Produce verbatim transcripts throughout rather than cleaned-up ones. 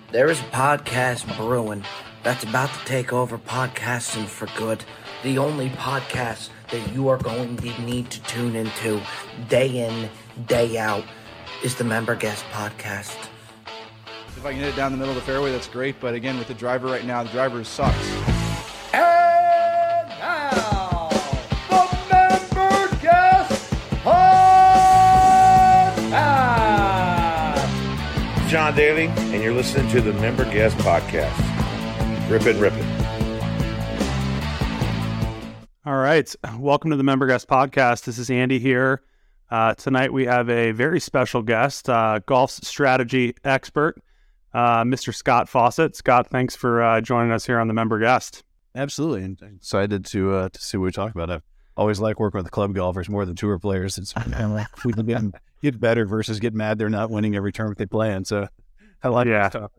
There is a podcast brewing that's about to take over podcasting for good. The only podcast that you are going to need to tune into day in, day out is the Member Guest Podcast. If I can hit it down the middle of the fairway, that's great. But again, with the driver right now, the driver sucks. And now, the Member Guest Podcast. John Daly, and you're listening to the Member Guest Podcast. Rip it, rip it. All right. Welcome to the Member Guest Podcast. This is Andy here. Uh, tonight we have a very special guest, uh, golf's strategy expert, uh, Mister Scott Fawcett. Scott, thanks for uh, joining us here on the Member Guest. Absolutely. And excited to uh, to see what we talk about. I always like working with the club golfers more than tour players. It's we can get, get better versus get mad they're not winning every tournament they play in. So I like yeah. this topic.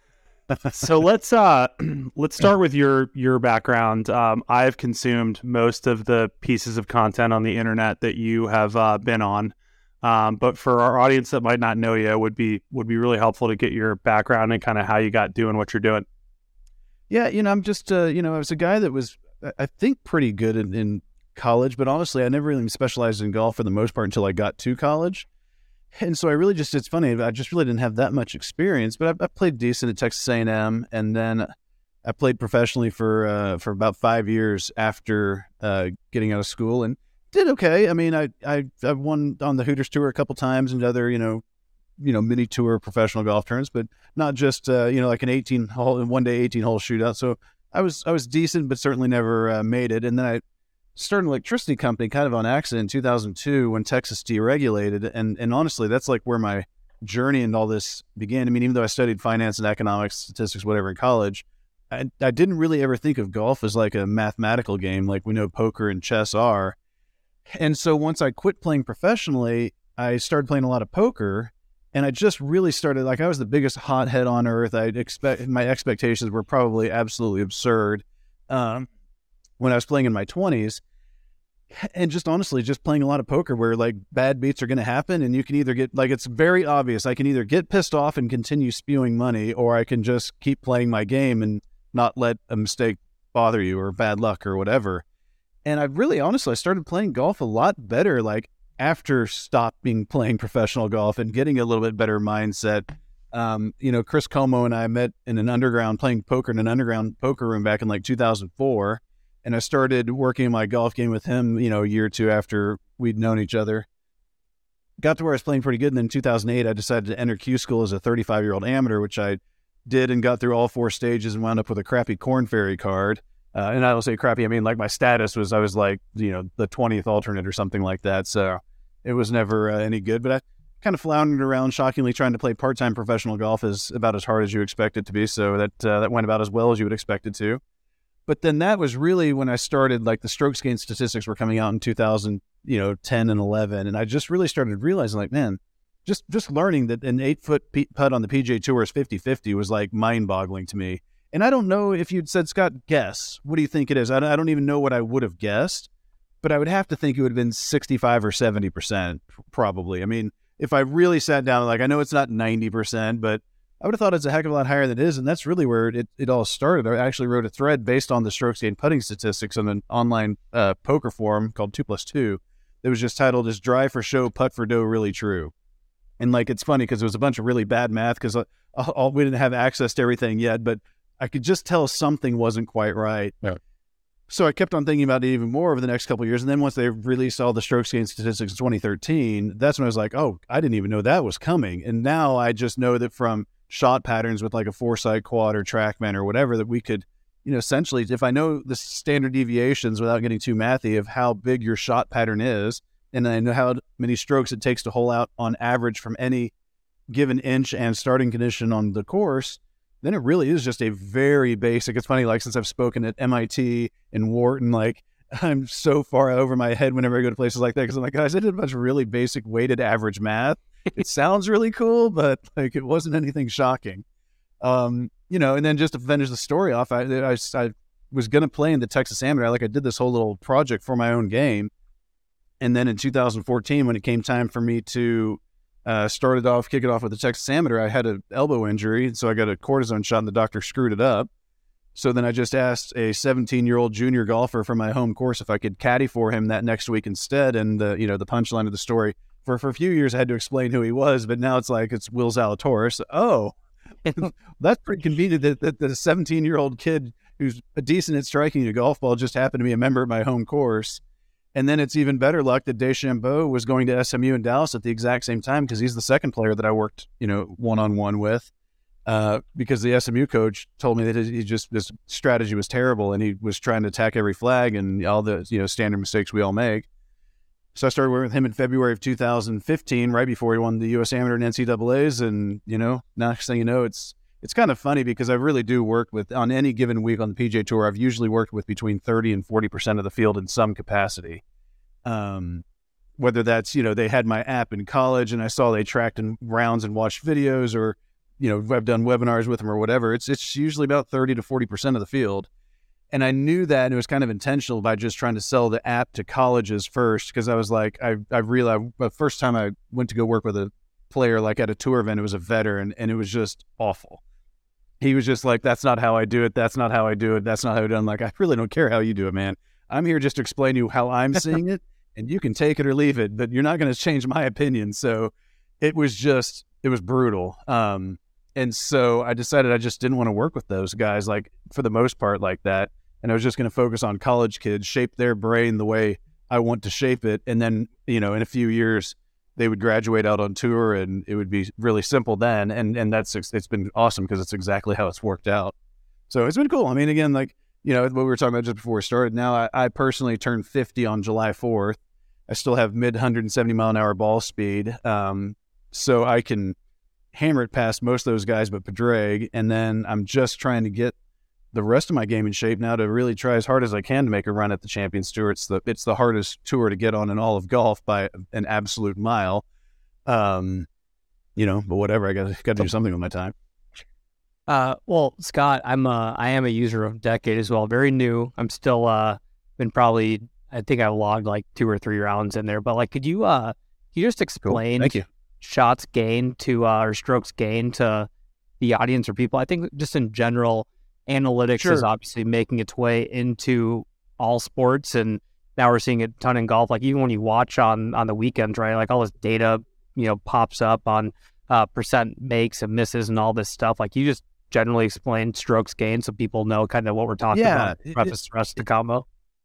So let's uh let's start with your your background. Um, I've consumed most of the pieces of content on the internet that you have uh, been on, um, but for our audience that might not know you, it would be would be really helpful to get your background and kind of how you got doing what you're doing. Yeah, you know, I'm just uh, you know, I was a guy that was I think pretty good in, in college, but honestly, I never really specialized in golf for the most part until I got to college. And so I really just, it's funny, I just really didn't have that much experience, but I, I played decent at Texas A and M, and then I played professionally for uh, for about five years after uh, getting out of school and did okay. I mean, I, I, I won on the Hooters Tour a couple times and other, you know, you know, mini tour professional golf tournaments, but not just, uh, you know, like an eighteen hole, one day eighteen hole shootout. So I was, I was decent, but certainly never uh, made it. And then I started an electricity company kind of on accident in two thousand two when Texas deregulated. And, and honestly, that's like where my journey and all this began. I mean, even though I studied finance and economics, statistics, whatever in college, I, I didn't really ever think of golf as like a mathematical game like we know poker and chess are. And so once I quit playing professionally, I started playing a lot of poker, and I just really started, like I was the biggest hothead on earth. I'd expect, my expectations were probably absolutely absurd um, when I was playing in my twenties. And just honestly, just playing a lot of poker where like bad beats are going to happen, and you can either get, like, it's very obvious. I can either get pissed off and continue spewing money, or I can just keep playing my game and not let a mistake bother you or bad luck or whatever. And I really, honestly, I started playing golf a lot better, like after stopping playing professional golf and getting a little bit better mindset. Um, you know, Chris Como and I met in an underground, playing poker in an underground poker room back in like two thousand four. And I started working my golf game with him, you know, a year or two after we'd known each other. Got to where I was playing pretty good. And then in two thousand eight, I decided to enter Q School as a thirty-five-year-old amateur, which I did and got through all four stages and wound up with a crappy Corn Ferry card. Uh, and I will say crappy, I mean, like my status was, I was like, you know, the twentieth alternate or something like that. So it was never uh, any good. But I kind of floundered around, shockingly trying to play part-time professional golf is about as hard as you expect it to be. So that uh, that went about as well as you would expect it to. But then that was really when I started, like the strokes gained statistics were coming out in two thousand, you know, ten and eleven. And I just really started realizing, like, man, just just learning that an eight foot p- putt on the P G A Tour is fifty-fifty was like mind boggling to me. And I don't know if you'd said, Scott, guess, what do you think it is? I don't, I don't even know what I would have guessed, but I would have to think it would have been sixty-five or seventy percent probably. I mean, if I really sat down, like, I know it's not ninety percent, but I would have thought it's a heck of a lot higher than it is, and that's really where it, it all started. I actually wrote a thread based on the strokes gained putting statistics on an online uh, poker forum called two plus two that was just titled, "Is Drive for Show, Putt for Dough Really True?" And, like, it's funny because it was a bunch of really bad math because uh, all, we didn't have access to everything yet, but I could just tell something wasn't quite right. Yeah. So I kept on thinking about it even more over the next couple of years, and then once they released all the strokes gained statistics in twenty thirteen, that's when I was like, oh, I didn't even know that was coming. And now I just know that from shot patterns with like a Foresight quad or TrackMan or whatever, that we could, you know, essentially, if I know the standard deviations without getting too mathy of how big your shot pattern is, and I know how many strokes it takes to hole out on average from any given inch and starting condition on the course, then it really is just a very basic. It's funny, like, since I've spoken at M I T and Wharton, like, I'm so far over my head whenever I go to places like that, because I'm like, guys, I did a bunch of really basic weighted average math. It sounds really cool, but like it wasn't anything shocking. Um, you know, and then just to finish the story off, I, I, I was going to play in the Texas Amateur. Like, I did this whole little project for my own game. And then in two thousand fourteen, when it came time for me to Uh, started off, kicking off with the Texas Amateur. I had an elbow injury, so I got a cortisone shot and the doctor screwed it up. So then I just asked a seventeen-year-old junior golfer from my home course if I could caddy for him that next week instead. And the, you know, the punchline of the story, for, for a few years I had to explain who he was, but now it's like it's Will Zalatoris. Oh, that's pretty convenient that, that the seventeen-year-old kid who's decent at striking a golf ball just happened to be a member of my home course. And then it's even better luck that DeChambeau was going to S M U in Dallas at the exact same time because he's the second player that I worked, you know, one-on-one with. Uh, because the S M U coach told me that he just, this strategy was terrible and he was trying to attack every flag and all the, you know, standard mistakes we all make. So I started working with him in February of two thousand fifteen, right before he won the U S Amateur and N C double A's. And, you know, next thing you know, it's, it's kind of funny because I really do work with, on any given week on the P G A Tour, I've usually worked with between thirty and forty percent of the field in some capacity. Um, whether that's, you know, they had my app in college and I saw they tracked in rounds and watched videos, or, you know, I've done webinars with them or whatever. It's it's usually about thirty to forty percent of the field. And I knew that, and it was kind of intentional by just trying to sell the app to colleges first, because I was like, I I realized the first time I went to go work with a player like at a tour event, it was a veteran, and it was just awful. He was just like, that's not how I do it. That's not how I do it. That's not how I do it. I'm like, I really don't care how you do it, man. I'm here just to explain to you how I'm seeing it, and you can take it or leave it, but you're not going to change my opinion. So it was just, it was brutal. Um, And so I decided I just didn't want to work with those guys, like for the most part like that. And I was just going to focus on college kids, shape their brain the way I want to shape it. And then, you know, in a few years, they would graduate out on tour and it would be really simple then. And and that's, it's been awesome because it's exactly how it's worked out. So it's been cool. I mean, again, like, you know, what we were talking about just before we started, now I, I personally turned fifty on July fourth. I still have mid one hundred seventy mile an hour ball speed. Um, so I can hammer it past most of those guys but Padraig, and then I'm just trying to get the rest of my game in shape now to really try as hard as I can to make a run at the Champions Tour. It's the it's the hardest tour to get on in all of golf by an absolute mile. Um, you know, but whatever, I got got to do something with my time. Uh, well, Scott, I'm uh, I am a user of Decade as well. Very new. I'm still uh been probably I think I logged like two or three rounds in there. But like, could you uh can you just explain? Cool. Thank you. Shots gained to uh, or strokes gained to the audience or people? I think just in general, analytics Sure. is obviously making its way into all sports, and now we're seeing a ton in golf. Like even when you watch on on the weekends, right? Like all this data, you know, pops up on uh, percent makes and misses and all this stuff. Like you just generally explain strokes gained so people know kind of what we're talking Yeah, about. it- Preface the rest of the combo.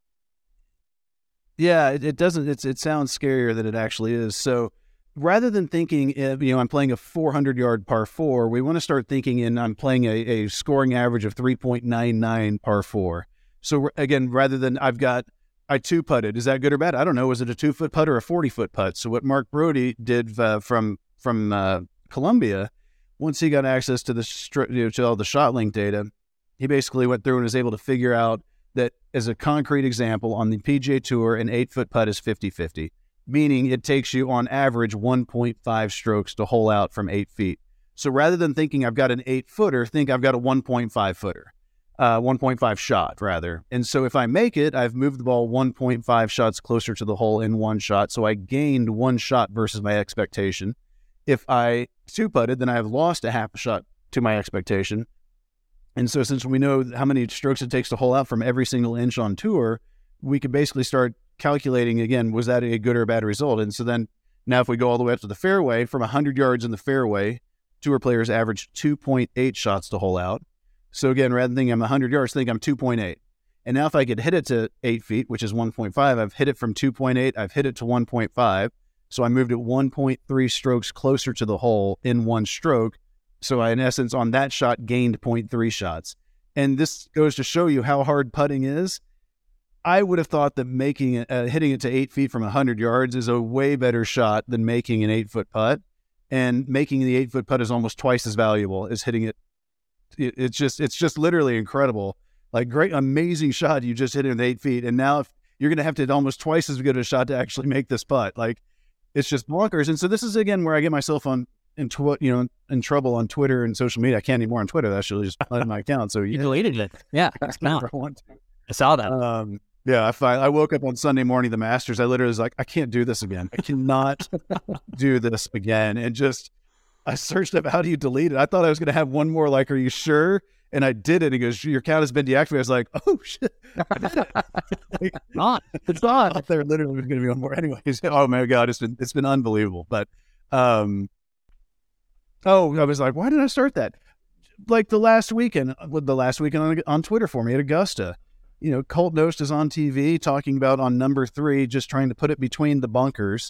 Yeah, it, it doesn't. It's it sounds scarier than it actually is. So rather than thinking, uh, you know, I'm playing a four hundred yard par four, we want to start thinking in I'm playing a, a scoring average of three point nine nine par four. So again, rather than I've got, I two putted, is that good or bad? I don't know. Was it a two foot putt or a forty foot putt? So what Mark Brody did uh, from from uh, Columbia, once he got access to the stri- you know, to all the shot link data, he basically went through and was able to figure out that as a concrete example on the P G A Tour, an eight foot putt is fifty fifty. Meaning it takes you on average one point five strokes to hole out from eight feet. So rather than thinking I've got an eight footer, think I've got a one point five footer, uh, one point five shot rather. And so if I make it, I've moved the ball one point five shots closer to the hole in one shot. So I gained one shot versus my expectation. If I two putted, then I have lost a half a shot to my expectation. And so since we know how many strokes it takes to hole out from every single inch on tour, we could basically start calculating again, was that a good or a bad result? And so then now if we go all the way up to the fairway, from one hundred yards in the fairway, tour players average two point eight shots to hole out. So again, rather than thinking I'm one hundred yards, think I'm two point eight. And now if I could hit it to eight feet, which is one point five, I've hit it from two point eight, I've hit it to one point five. So I moved it one point three strokes closer to the hole in one stroke. So I, in essence, on that shot, gained zero point three shots. And this goes to show you how hard putting is. I would have thought that making it, uh, hitting it to eight feet from one hundred yards is a way better shot than making an eight-foot putt. And making the eight-foot putt is almost twice as valuable as hitting it. it. It's just it's just literally incredible. Like, great, amazing shot. You just hit it with eight feet. And now if you're going to have to hit almost twice as good a shot to actually make this putt. Like, it's just bonkers. And so this is, again, where I get myself on in tw- you know, in trouble on Twitter and social media. I can't anymore on Twitter. That's actually just on my account. So You yeah, deleted it. Yeah. I No, never want to. I saw that. Um, Yeah, I find, I woke up on Sunday morning, the Masters. I literally was like, I can't do this again. I cannot do this again. And just, I searched up, how do you delete it? I thought I was going to have one more, like, are you sure? And I did it. He goes, your account has been deactivated. I was like, oh, shit. Like, Not. It's I not. thought there literally was going to be one more. Anyways, oh, my God, it's been, it's been unbelievable. But, um, oh, I was like, why did I start that? Like the last weekend, with the last weekend on, on Twitter for me at Augusta. You know, Colt Knost is on T V talking about on number three, just trying to put it between the bunkers.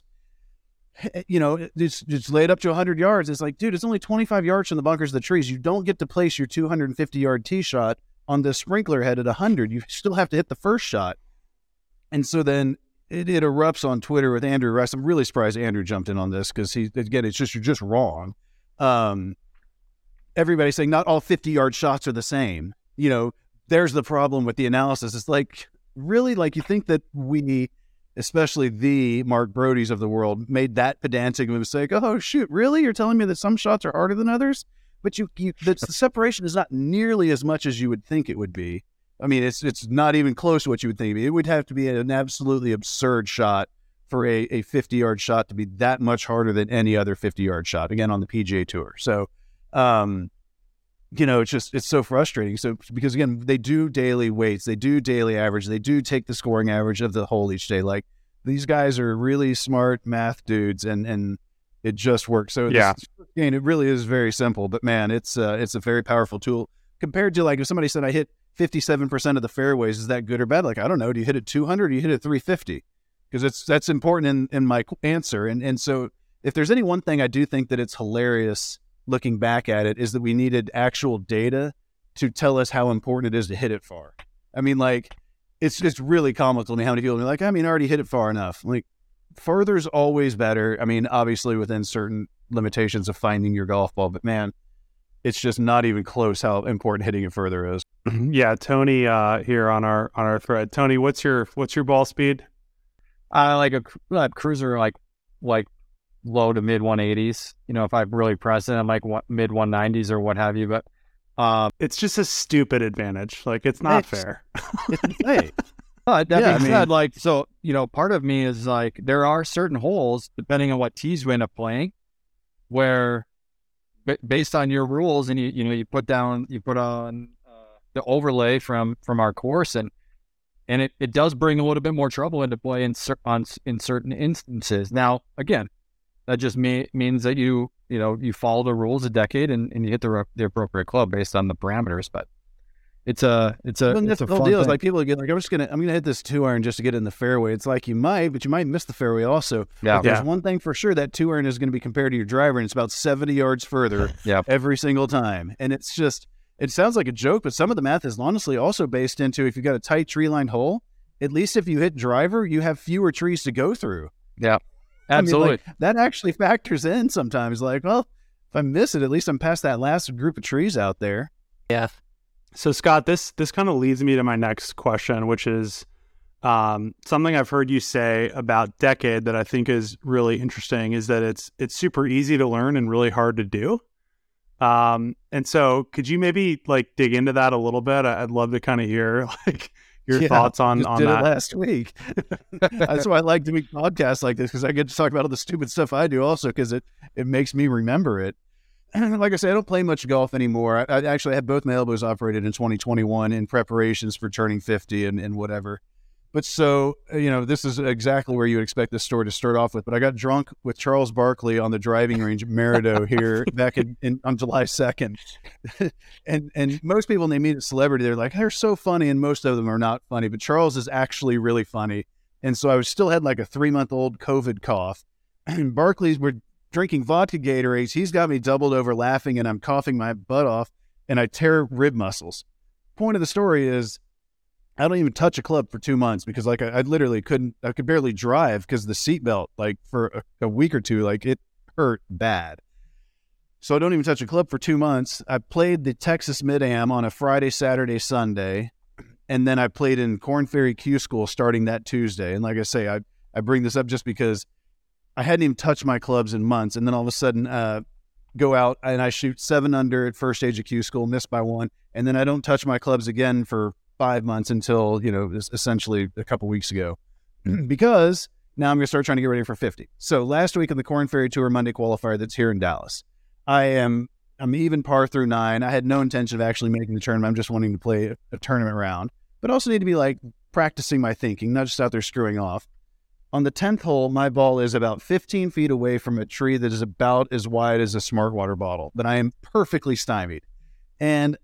You know, it's just laid up to one hundred yards. It's like, dude, it's only twenty-five yards from the bunkers to the trees. You don't get to place your two hundred fifty yard tee shot on the sprinkler head at one hundred. You still have to hit the first shot. And so then it, it erupts on Twitter with Andrew Rice. I'm really surprised Andrew jumped in on this because he, again, it's just, you're just wrong. Um, everybody's saying not all fifty yard shots are the same. You know, there's the problem with the analysis. It's like, really, like, you think that we, especially the Mark Brody's of the world, made that pedantic of a mistake. Oh, shoot, really? You're telling me that some shots are harder than others? But you, you the, the separation is not nearly as much as you would think it would be. I mean, it's it's not even close to what you would think. It would have to be an absolutely absurd shot for a, a fifty yard shot to be that much harder than any other fifty yard shot, again, on the P G A Tour. So, um, you know, it's just, it's so frustrating. So, because again, they do daily weights, they do daily average, they do take the scoring average of the hole each day. Like, these guys are really smart math dudes, and, and it just works. So, Yeah. this game, it really is very simple, but man, it's, uh, it's a very powerful tool compared to, like, if somebody said I hit fifty-seven percent of the fairways, is that good or bad? Like, I don't know. Do you hit it two hundred or do you hit it three fifty? Because it's, that's important in, in my answer. And, and so if there's any one thing I do think that it's hilarious looking back at it, is that we needed actual data to tell us how important it is to hit it far. I mean, like, it's just really comical to me how many people are like, I mean, I already hit it far enough. Like, further's always better. I mean, obviously within certain limitations of finding your golf ball, but man, it's just not even close how important hitting it further is. Yeah, Tony uh, here on our on our thread. Tony, what's your what's your ball speed? I like a, a cruiser, like like low to mid one eighties. You know, if I'm really pressing, I'm like one, mid one nineties or what have you. But um, It's just a stupid advantage. Like, it's not It's- fair. hey, but that Yeah, being I mean- said, like, so, you know, part of me is like, there are certain holes, depending on what tees you end up playing, where ba- based on your rules, and you, you know, you put down, you put on uh, the overlay from, from our course, and, and it, it does bring a little bit more trouble into play in, cer- on, s- in certain instances. Now, again, that just me- means that you, you know, you follow the rules a decade and, and you hit the, re- the appropriate club based on the parameters, but it's a, it's a, Well, it's that's a the whole fun deal. Is thing. like, people get like, I'm just gonna, I'm gonna hit this two iron just to get in the fairway. It's like, you might, but you might miss the fairway also. Yeah. But there's Yeah. one thing for sure, that two iron is going to be compared to your driver, and it's about seventy yards further Yeah. every single time. And it's just, it sounds like a joke, but some of the math is honestly also based into, if you've got a tight tree lined hole, at least if you hit driver, you have fewer trees to go through. Yeah, I mean, absolutely. like, that actually factors in sometimes. Like, well, if I miss it, at least I'm past that last group of trees out there. So, Scott, this this kind of leads me to my next question, which is um, something I've heard you say about Decade that I think is really interesting, is that it's it's super easy to learn and really hard to do. Um, and so could you maybe like dig into that a little bit? I- I'd love to kind of hear like your Yeah, thoughts on, Just on did that. it last week. That's why I like doing podcasts like this, because I get to talk about all the stupid stuff I do also, because it, it makes me remember it. And like I said, I don't play much golf anymore. I, I actually had both my elbows operated in twenty twenty-one in preparations for turning fifty and, and whatever. But so, you know, this is exactly where you would expect this story to start off with. But I got drunk with Charles Barkley on the driving range at Merido here back in, in on July second. and and most people, when they meet a celebrity, they're like, they're so funny. And most of them are not funny. But Charles is actually really funny. And so I was still had like a three-month-old COVID cough. And Barkley's were drinking vodka Gatorades. He's got me doubled over laughing, and I'm coughing my butt off, and I tear rib muscles. Point of the story is, I don't even touch a club for two months because, like, I, I literally couldn't, I could barely drive because the seatbelt, like, for a, a week or two, like, it hurt bad. So I don't even touch a club for two months. I played the Texas Mid-Am on a Friday, Saturday, Sunday, and then I played in Corn Ferry Q School starting that Tuesday. And like I say, I, I bring this up just because I hadn't even touched my clubs in months. And then all of a sudden, uh, go out and I shoot seven under at first stage of Q School, miss by one. And then I don't touch my clubs again for five months until, you know, essentially a couple weeks ago, because now I'm going to start trying to get ready for fifty. So last week on the Corn Ferry Tour Monday qualifier that's here in Dallas, I am I'm even par through nine. I had no intention of actually making the tournament. I'm just wanting to play a, a tournament round, but also need to be like practicing my thinking, not just out there screwing off. On the tenth hole, my ball is about fifteen feet away from a tree that is about as wide as a Smart Water bottle, but I am perfectly stymied. And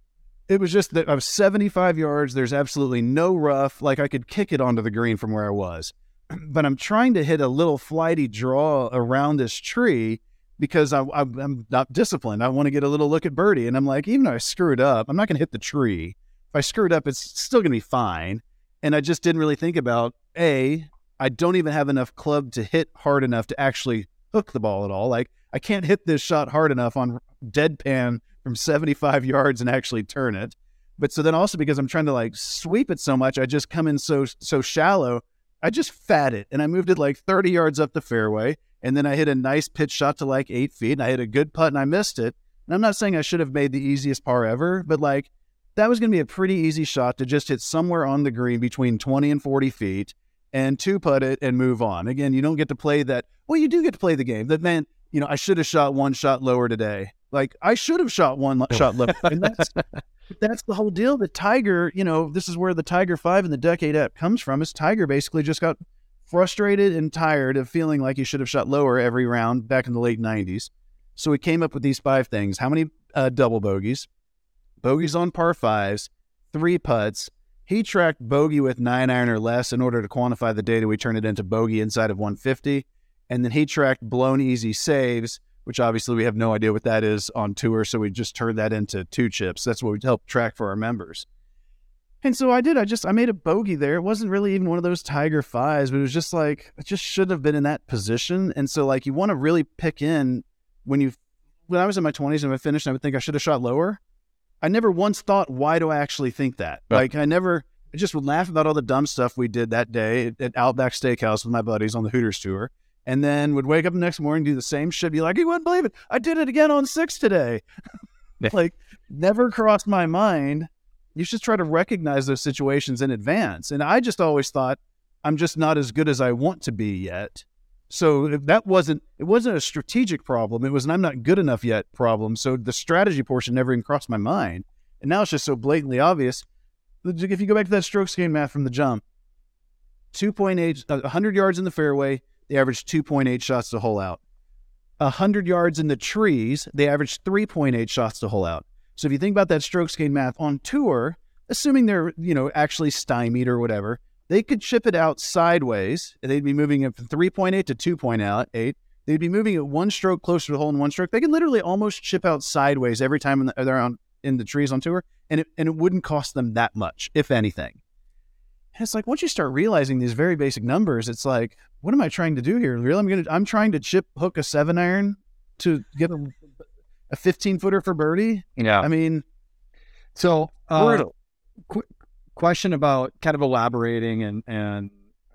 it was just that I was seventy-five yards. There's absolutely no rough. Like I could kick it onto the green from where I was. But I'm trying to hit a little flighty draw around this tree because I, I, I'm not disciplined. I want to get a little look at birdie. And I'm like, even though I screwed up, I'm not going to hit the tree. If I screwed up, it's still going to be fine. And I just didn't really think about, A, I don't even have enough club to hit hard enough to actually hook the ball at all. Like I can't hit this shot hard enough on deadpan from seventy-five yards and actually turn it. But so then also because I'm trying to like sweep it so much, I just come in so, so shallow. I just fat it and I moved it like thirty yards up the fairway. And then I hit a nice pitch shot to like eight feet and I hit a good putt and I missed it. And I'm not saying I should have made the easiest par ever, but like that was going to be a pretty easy shot to just hit somewhere on the green between twenty and forty feet. And two putt it and move on. Again, you don't get to play that. Well, you do get to play the game. That man, you know, I should have shot one shot lower today. Like I should have shot one shot lower. And that's that's the whole deal. The Tiger, you know, this is where the Tiger Five in the Decade app comes from. Is Tiger basically just got frustrated and tired of feeling like he should have shot lower every round back in the late nineties. So he came up with these five things. How many uh, double bogeys? Bogeys on par fives, three putts. He tracked bogey with nine iron or less in order to quantify the data. We turned it into bogey inside of one fifty. And then he tracked blown easy saves, which obviously we have no idea what that is on tour. So we just turned that into two chips. That's what we help track for our members. And so I did. I just, I made a bogey there. It wasn't really even one of those Tiger fives, but it was just like, it just shouldn't have been in that position. And so like, you want to really pick in when you, when I was in my twenties and I finished, I would think I should have shot lower. I never once thought, why do I actually think that? Right. Like I never, I just would laugh about all the dumb stuff we did that day at, at Outback Steakhouse with my buddies on the Hooters tour. And then would wake up the next morning, do the same shit, be like, you wouldn't believe it. I did it again on six today. Like never crossed my mind. You should try to recognize those situations in advance. And I just always thought I'm just not as good as I want to be yet. So that wasn't, it wasn't a strategic problem. It was an I'm not good enough yet problem. So the strategy portion never even crossed my mind. And now it's just so blatantly obvious. If you go back to that strokes gain math from the jump, two point eight, one hundred yards in the fairway, they averaged two point eight shots to hole out. one hundred yards in the trees, they averaged three point eight shots to hole out. So if you think about that strokes gain math on tour, assuming they're, you know, actually stymied or whatever, they could chip it out sideways. They'd be moving it from three point eight to two point eight. They'd be moving it one stroke closer to the hole in one stroke. They can literally almost chip out sideways every time in the, they're on, in the trees on tour, and it, and it wouldn't cost them that much, if anything. And it's like, once you start realizing these very basic numbers, it's like, what am I trying to do here? Really, I'm gonna, I'm trying to chip hook a seven iron to get a, a fifteen footer for birdie. Yeah, I mean, so uh, qu- question about kind of elaborating and and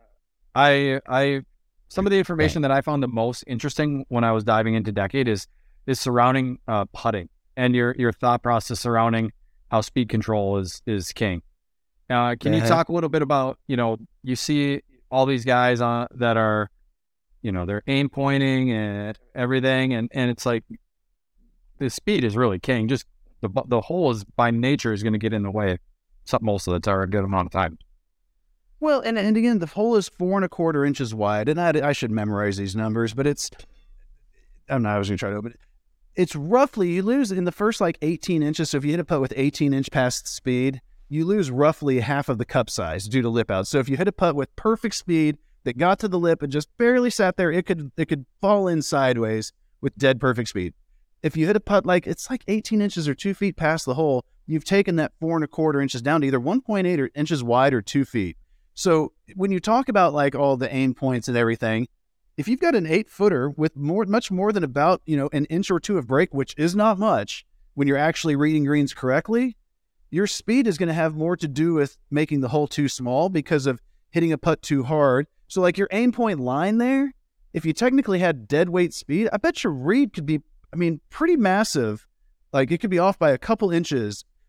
I I some of the information that I found the most interesting when I was diving into Decade is is surrounding uh, putting and your your thought process surrounding how speed control is is king. Uh, can uh-huh. you talk a little bit about, you know, you see all these guys on that are, you know, they're aim pointing and everything, and, and it's like the speed is really king. Just the the hole is by nature is going to get in the way. Some, most of the time, a good amount of time. Well, and and again, the hole is four and a quarter inches wide, and I, I should memorize these numbers, but it's, I'm not, I was going to try to open it. It's roughly, you lose in the first like eighteen inches. So if you hit a putt with eighteen inch past speed, you lose roughly half of the cup size due to lip out. So if you hit a putt with perfect speed that got to the lip and just barely sat there, it could it could fall in sideways with dead perfect speed. If you hit a putt like it's like eighteen inches or two feet past the hole, you've taken that four and a quarter inches down to either one point eight or inches wide or two feet. So when you talk about like all the aim points and everything, if you've got an eight footer with more, much more than about, you know, an inch or two of break, which is not much when you're actually reading greens correctly, your speed is going to have more to do with making the hole too small because of hitting a putt too hard. So like your aim point line there, if you technically had dead weight speed, I bet your read could be, I mean, pretty massive. Like it could be off by a couple inches.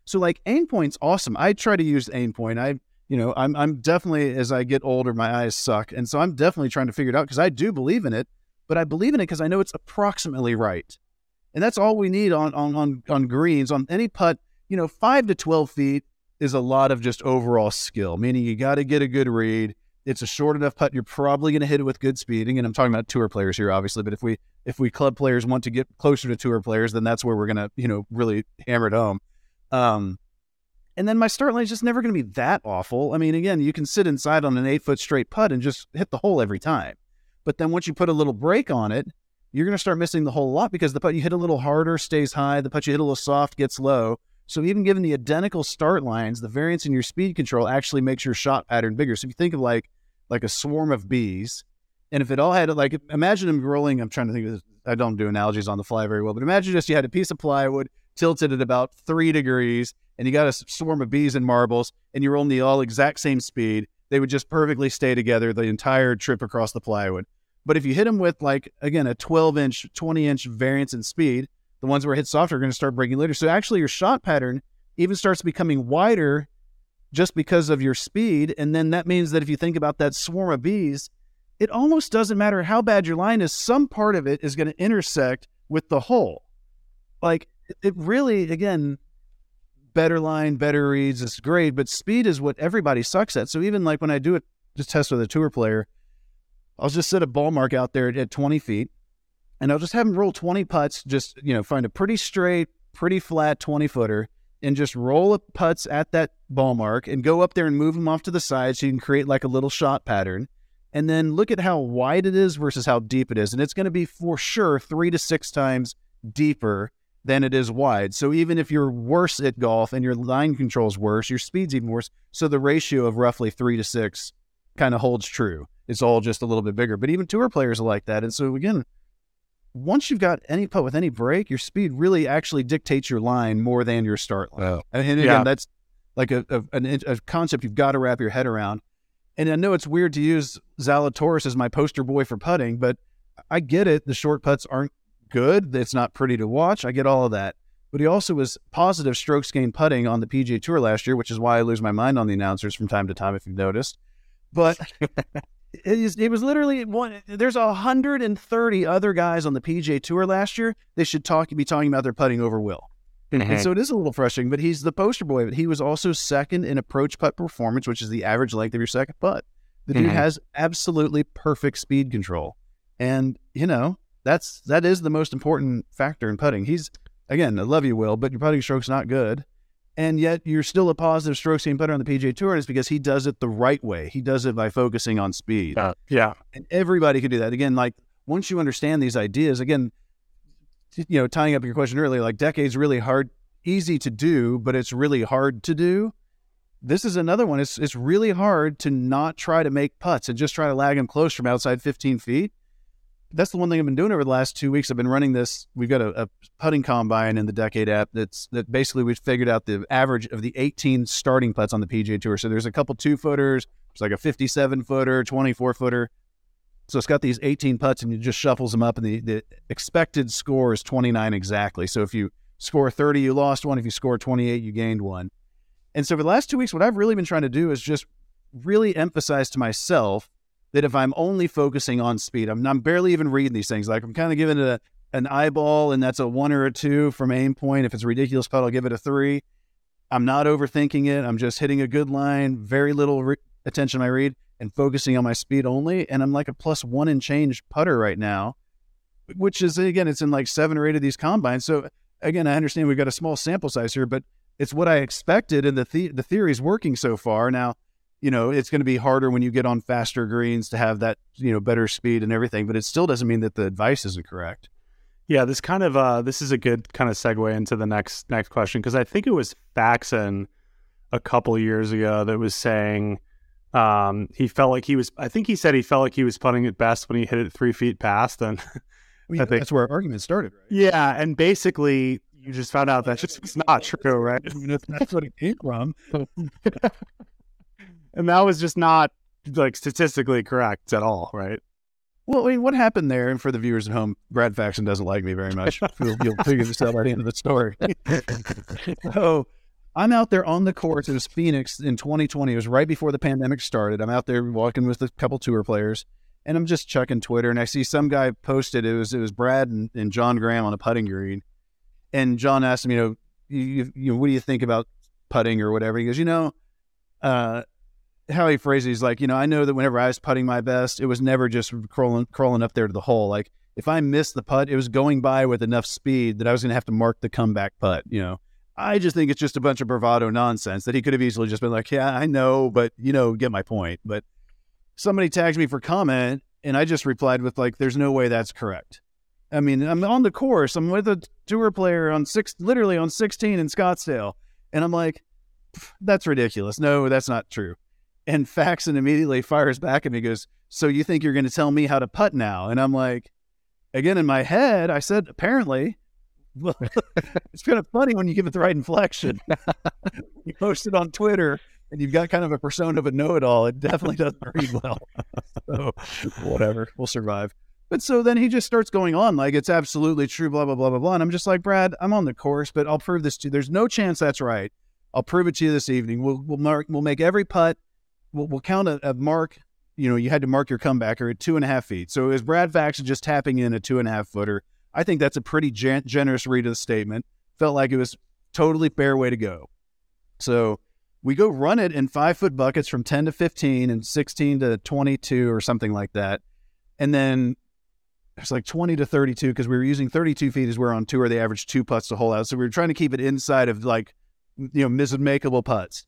So like aim point's awesome. I try to use aim point. I, you know, I'm I'm definitely, as I get older, my eyes suck. And so I'm definitely trying to figure it out because I do believe in it, but I believe in it because I know it's approximately right. And that's all we need on, on, on, on greens, on any putt. You know, five to twelve feet is a lot of just overall skill, meaning you got to get a good read. It's a short enough putt. You're probably going to hit it with good speeding. And I'm talking about tour players here, obviously. But if we if we club players want to get closer to tour players, then that's where we're going to, you know, really hammer it home. Um, and then my start line is just never going to be that awful. I mean, again, you can sit inside on an eight-foot straight putt and just hit the hole every time. But then once you put a little break on it, you're going to start missing the whole lot because the putt you hit a little harder stays high. The putt you hit a little soft gets low. So even given the identical start lines, the variance in your speed control actually makes your shot pattern bigger. So if you think of like like a swarm of bees, and if it all had, like, imagine them rolling, I'm trying to think of this, I don't do analogies on the fly very well, but imagine just you had a piece of plywood tilted at about three degrees, and you got a swarm of bees and marbles, and you're rolling the all exact same speed, they would just perfectly stay together the entire trip across the plywood. But if you hit them with, like, again, a twelve-inch, twenty-inch variance in speed, the ones where it hits softer are going to start breaking later. So actually your shot pattern even starts becoming wider just because of your speed. And then that means that if you think about that swarm of bees, it almost doesn't matter how bad your line is. Some part of it is going to intersect with the hole. Like, it really, again, better line, better reads is great, but speed is what everybody sucks at. So even like when I do it, just test with a tour player, I'll just set a ball mark out there at twenty feet, and I'll just have them roll twenty putts, just, you know, find a pretty straight, pretty flat twenty footer, and just roll up putts at that ball mark and go up there and move them off to the side so you can create like a little shot pattern. And then look at how wide it is versus how deep it is. And it's going to be for sure three to six times deeper than it is wide. So even if you're worse at golf and your line control is worse, your speed's even worse. So the ratio of roughly three to six kind of holds true. It's all just a little bit bigger. But even tour players are like that. And so again, once you've got any putt with any break, your speed really actually dictates your line more than your start line. Oh. And again, Yeah. that's like a, a, a concept you've got to wrap your head around. And I know it's weird to use Zalatoris as my poster boy for putting, but I get it. The short putts aren't good. It's not pretty to watch. I get all of that. But he also was positive strokes gained putting on the P G A Tour last year, which is why I lose my mind on the announcers from time to time, if you've noticed. But it, is, it was literally one. There's one hundred thirty other guys on the P G A Tour last year. They should talk be talking about their putting over Will. And so it is a little frustrating, but he's the poster boy. But he was also second in approach putt performance, which is the average length of your second putt. The dude Mhm. has absolutely perfect speed control. And, you know, that's that is the most important factor in putting. He's, again, I love you, Will, but your putting stroke's not good. And yet you're still a positive strokes gained putter on the P G A Tour, and it's because he does it the right way. He does it by focusing on speed. Uh, yeah. And everybody can do that. Again, like, once you understand these ideas, again, you know, tying up your question earlier, like, decade's really hard, easy to do, but it's really hard to do. This is another one. It's it's really hard to not try to make putts and just try to lag them close from outside fifteen feet. That's the one thing I've been doing over the last two weeks. I've been running this. We've got a, a putting combine in the Decade app that's that basically we've figured out the average of the eighteen starting putts on the P G A Tour. So there's a couple two footers. There's like a fifty-seven footer, twenty-four footer. So it's got these eighteen putts, and it just shuffles them up, and the, the expected score is twenty-nine exactly. So if you score thirty, you lost one. If you score twenty-eight, you gained one. And so for the last two weeks, what I've really been trying to do is just really emphasize to myself that if I'm only focusing on speed, I'm, I'm barely even reading these things. Like, I'm kind of giving it a, an eyeball, and that's a one or a two from aim point. If it's a ridiculous putt, I'll give it a three. I'm not overthinking it. I'm just hitting a good line, very little re- attention to my read, and focusing on my speed only. And I'm like a plus one and change putter right now, which is, again, it's in like seven or eight of these combines. So again, I understand we've got a small sample size here, but it's what I expected, and the the, the theory is working so far. Now, you know, it's going to be harder when you get on faster greens to have that, you know, better speed and everything, but it still doesn't mean that the advice isn't correct. Yeah, this kind of uh, this is a good kind of segue into the next next question, because I think it was Faxon a couple of years ago that was saying um, he felt like he was. I think he said he felt like he was putting it best when he hit it three feet past, and I mean, I think that's where our argument started, right? yeah, and basically you just found out that just was not true, right? I mean, that's what it came from. And that was just not like statistically correct at all, right? Well, I mean, what happened there? And for the viewers at home, Brad Faxon doesn't like me very much. You'll, you'll figure this out by the end of the story. So I'm out there on the course. It was Phoenix in twenty twenty. It was right before the pandemic started. I'm out there walking with a couple tour players, and I'm just checking Twitter, and I see some guy posted. It was it was Brad and, and John Graham on a putting green, and John asked him, you know, you, you know, what do you think about putting or whatever? He goes, you know, uh, how he phrased it, he's like, you know, I know that whenever I was putting my best, it was never just crawling crawling up there to the hole. Like if I missed the putt, it was going by with enough speed that I was going to have to mark the comeback putt. You know, I just think it's just a bunch of bravado nonsense that he could have easily just been like, yeah, I know, but you know, get my point. But somebody tagged me for comment, and I just replied with like, there's no way that's correct. I mean, I'm on the course. I'm with a tour player on six, literally on sixteen in Scottsdale. And I'm like, that's ridiculous. No, that's not true. And Faxon immediately fires back at me, goes, so you think you're going to tell me how to putt now? And I'm like, again, in my head, I said, apparently. Well, it's kind of funny when you give it the right inflection. You post it on Twitter and you've got kind of a persona of a know-it-all. It definitely doesn't read well. So whatever, we'll survive. But so then he just starts going on like it's absolutely true, blah, blah, blah, blah, blah. And I'm just like, Brad, I'm on the course, but I'll prove this to you. There's no chance that's right. I'll prove it to you this evening. We'll we'll mark. We'll make every putt. We'll, we'll count a, a mark. You know, you had to mark your comebacker at two and a half feet. So is Brad Faxon just tapping in a two and a half footer? I think that's a pretty gen- generous read of the statement. Felt like it was totally fair way to go. So we go run it in five foot buckets from ten to fifteen and sixteen to twenty-two or something like that. And then it's like twenty to thirty-two because we were using thirty-two feet as we're on tour. They average two putts to hole out. So we were trying to keep it inside of like, you know, mismakeable putts.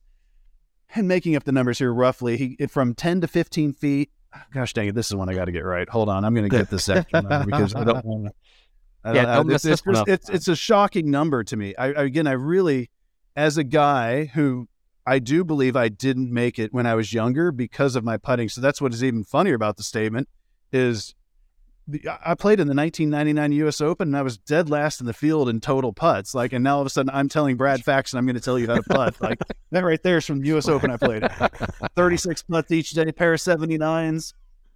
And making up the numbers here roughly, he from ten to fifteen feet. Gosh dang it, this is one I got to get right. Hold on, I'm going to get this extra number because I don't want to. Yeah, don't miss it's, this one it's, up. it's, it's a shocking number to me. I, I again, I really, as a guy who I do believe I didn't make it when I was younger because of my putting. So that's what is even funnier about the statement is the, I played in the nineteen ninety-nine U S Open and I was dead last in the field in total putts. Like, and now all of a sudden I'm telling Brad Faxon I'm going to tell you how to putt. Like that right there is from the U S Open I played. thirty-six putts each day, pair of seventy-nines,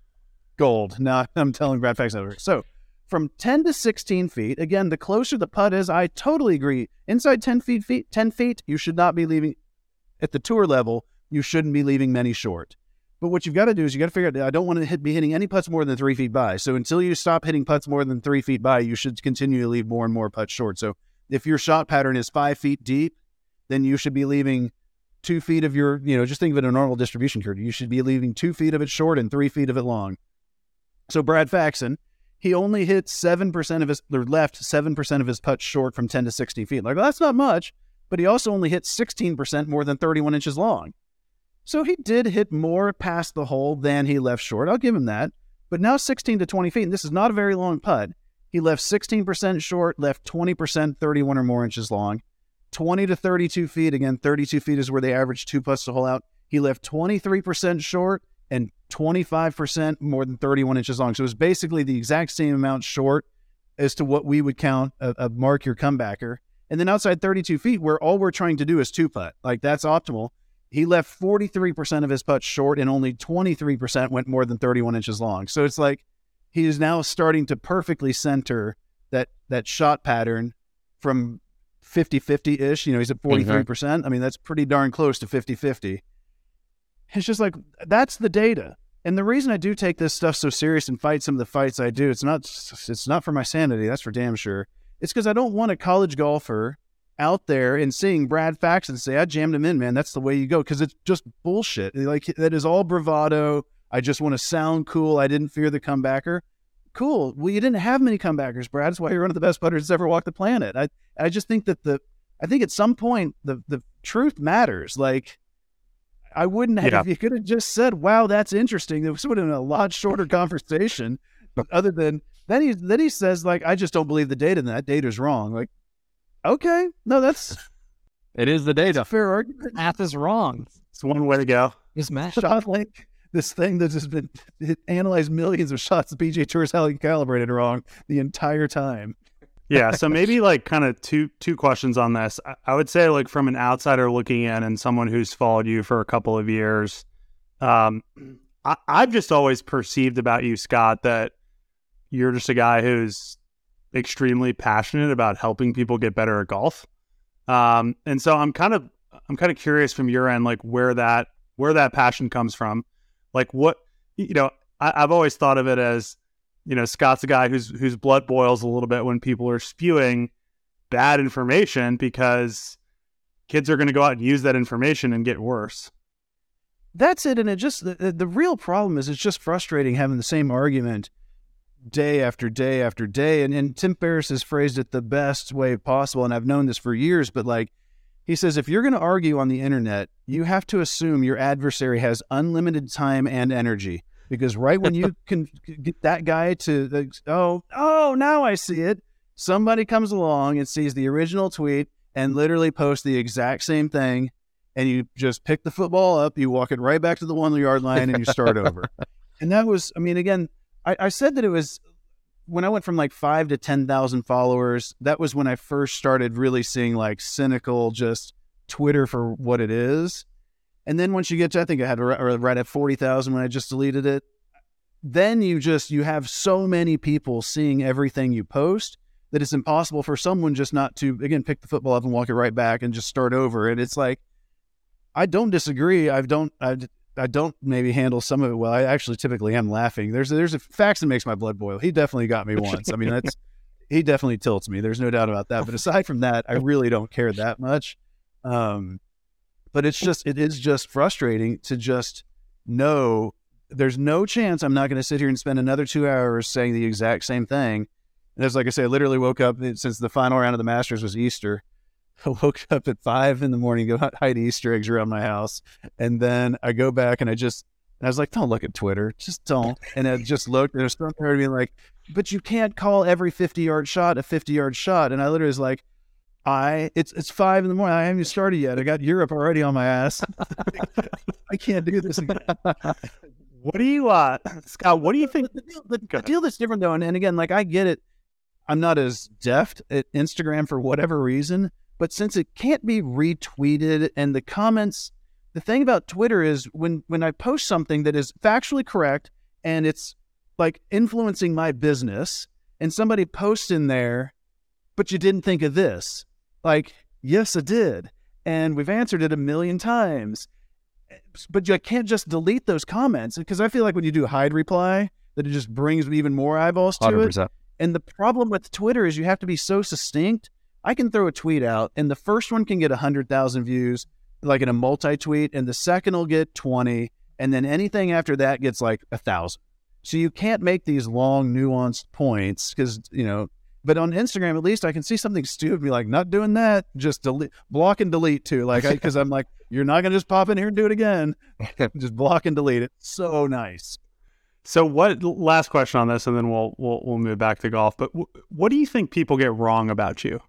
gold. Now I'm telling Brad Faxon. So from ten to sixteen feet, again, the closer the putt is, I totally agree. Inside ten feet, feet, ten feet, you should not be leaving. At the tour level, you shouldn't be leaving many short. But what you've got to do is you got to figure out, I don't want to hit, be hitting any putts more than three feet by. So until you stop hitting putts more than three feet by, you should continue to leave more and more putts short. So if your shot pattern is five feet deep, then you should be leaving two feet of your, you know, just think of it in a normal distribution curve. You should be leaving two feet of it short and three feet of it long. So Brad Faxon, he only hit seven percent of his, or left seven percent of his putts short from ten to sixteen feet. Like, well, that's not much, but he also only hit sixteen percent more than thirty-one inches long. So he did hit more past the hole than he left short. I'll give him that. But now sixteen to twenty feet, and this is not a very long putt. He left sixteen percent short, left twenty percent thirty-one or more inches long. twenty to thirty-two feet, again, thirty-two feet is where they average two putts to hole out. He left twenty-three percent short and twenty-five percent more than thirty-one inches long. So it was basically the exact same amount short as to what we would count a, a mark your comebacker. And then outside thirty-two feet, where all we're trying to do is two putt, like that's optimal. He left forty-three percent of his putts short and only twenty-three percent went more than thirty-one inches long. So it's like he is now starting to perfectly center that that shot pattern from fifty-fifty-ish. You know, he's at forty-three percent. Mm-hmm. I mean, that's pretty darn close to fifty-fifty. It's just like, that's the data. And the reason I do take this stuff so serious and fight some of the fights I do, it's not it's not for my sanity, that's for damn sure. It's because I don't want a college golfer out there and seeing Brad Faxon say, I jammed him in, man. That's the way you go. Because it's just bullshit. Like, that is all bravado. I just want to sound cool. I didn't fear the comebacker. Cool. Well, you didn't have many comebackers, Brad. That's why you're one of the best putters that's ever walked the planet. I I just think that the, I think at some point the the truth matters. Like, I wouldn't have, yeah. If you could have just said, wow, that's interesting. It would have been a lot shorter conversation. Other than, then he, then he says, like, I just don't believe the data, and that data's wrong. Like, okay, no, that's, it is the data. That's a fair argument. Math is wrong. It's one way to go. Is math. ShotLink, this thing that's just been it analyzed millions of shots, the P G A Tour is how he calibrated wrong the entire time. Yeah, so maybe like kind of two two questions on this. I, I would say, like, from an outsider looking in and someone who's followed you for a couple of years, um, I, I've just always perceived about you, Scott, that you're just a guy who's extremely passionate about helping people get better at golf. Um, and so I'm kind of I'm kind of curious from your end, like where that where that passion comes from. Like what, you know, I, I've always thought of it as, you know, Scott's a guy whose whose blood boils a little bit when people are spewing bad information, because kids are going to go out and use that information and get worse. That's it. And it just, the, the real problem is it's just frustrating having the same argument day after day after day. And, and Tim Ferriss has phrased it the best way possible. And I've known this for years, but like, he says, if you're going to argue on the internet, you have to assume your adversary has unlimited time and energy, because right when you can get that guy to, like, oh, oh, now I see it. Somebody comes along and sees the original tweet and literally posts the exact same thing. And you just pick the football up, you walk it right back to the one yard line, and you start over. And that was, I mean, again, I, I said that it was when I went from like five to ten thousand followers. That was when I first started really seeing like cynical, just Twitter for what it is. And then once you get to, I think I had right, right at forty thousand when I just deleted it. Then you just, you have so many people seeing everything you post that it's impossible for someone just not to, again, pick the football up and walk it right back and just start over. And it's like, I don't disagree. I don't, I, I don't maybe handle some of it well. I actually typically am laughing. There's, there's a facts that makes my blood boil. He definitely got me once. I mean, that's, he definitely tilts me. There's no doubt about that. But aside from that, I really don't care that much. Um, but it's just, it is just frustrating to just know there's no chance I'm not going to sit here and spend another two hours saying the exact same thing. And as like I say, I literally woke up since the final round of the Masters was Easter. I woke up at five in the morning, go hide Easter eggs around my house. And then I go back and I just, and I was like, don't look at Twitter. Just don't. And I just looked and there's something there to be like, but you can't call every fifty yard shot a fifty yard shot. And I literally was like, I, it's, it's five in the morning. I haven't even started yet. I got Europe already on my ass. I can't do this again. What do you, uh, Scott, what do you think? The, the, deal, the, the deal that's different though. And, and again, like I get it. I'm not as deft at Instagram for whatever reason. But since it can't be retweeted and the comments, the thing about Twitter is when, when I post something that is factually correct and it's like influencing my business and somebody posts in there, but you didn't think of this. Like, yes, I did. And we've answered it a million times. But you can't just delete those comments, because I feel like when you do hide reply, that it just brings even more eyeballs to one hundred percent. It. And the problem with Twitter is you have to be so succinct. I can throw a tweet out and the first one can get one hundred thousand views, like in a multi-tweet, and the second will get twenty, and then anything after that gets like a thousand. So you can't make these long, nuanced points because, you know, but on Instagram, at least I can see something stupid, be like, not doing that, just delete, block and delete too. Like, because I'm like, you're not going to just pop in here and do it again. Just block and delete it. So nice. So what, last question on this, and then we'll, we'll, we'll move back to golf, but w- what do you think people get wrong about you?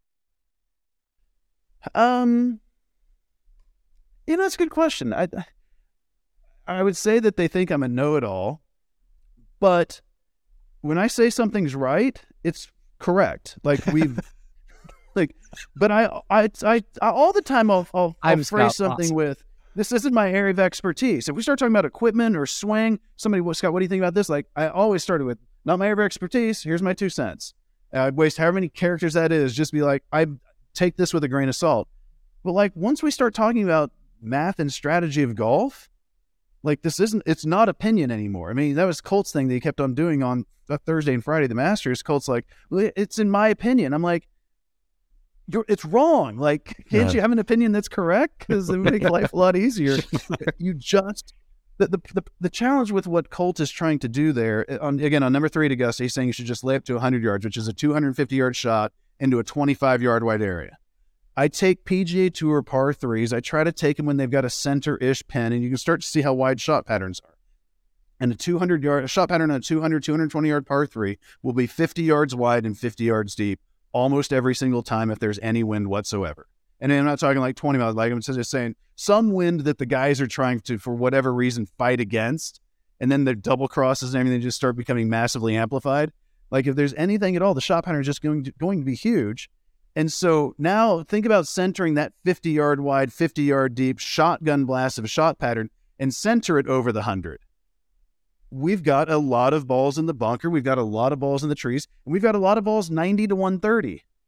Um, you know, that's a good question. I, I would say that they think I'm a know-it-all, but when I say something's right, it's correct. Like we've, like, but I, I, I, I all the time I'll, I'll, I'll phrase something awesome. with, this isn't my area of expertise. If we start talking about equipment or swing, somebody, well, Scott, what do you think about this? Like, I always started with, not my area of expertise. Here's my two cents. I'd waste however many characters that is, just be like, I take this with a grain of salt. But like, once we start talking about math and strategy of golf, like this isn't, it's not opinion anymore. I mean, that was Colt's thing that he kept on doing on Thursday and Friday, the Masters. Colt's like, well, it's in my opinion. I'm like, You're, it's wrong. Like, can't yeah. you have an opinion that's correct? Because it would make life a lot easier. You just, the, the the the challenge with what Colt is trying to do there, on again, on number three at Augusta, he's saying you should just lay up to one hundred yards, which is a two hundred fifty yard shot into a twenty-five yard wide area. I take P G A Tour par threes. I try to take them when they've got a center-ish pin, and you can start to see how wide shot patterns are. And a two hundred yard, a shot pattern on a two hundred, two hundred twenty yard par three will be fifty yards wide and fifty yards deep almost every single time if there's any wind whatsoever. And I'm not talking like twenty miles, like I'm just saying some wind that the guys are trying to, for whatever reason, fight against, and then the double crosses and everything just start becoming massively amplified. Like if there's anything at all, the shot pattern is just going to, going to be huge. And so now think about centering that fifty yard wide, fifty yard deep shotgun blast of a shot pattern and center it over the one hundred. We've got a lot of balls in the bunker. We've got a lot of balls in the trees. And we've got a lot of balls ninety to one thirty.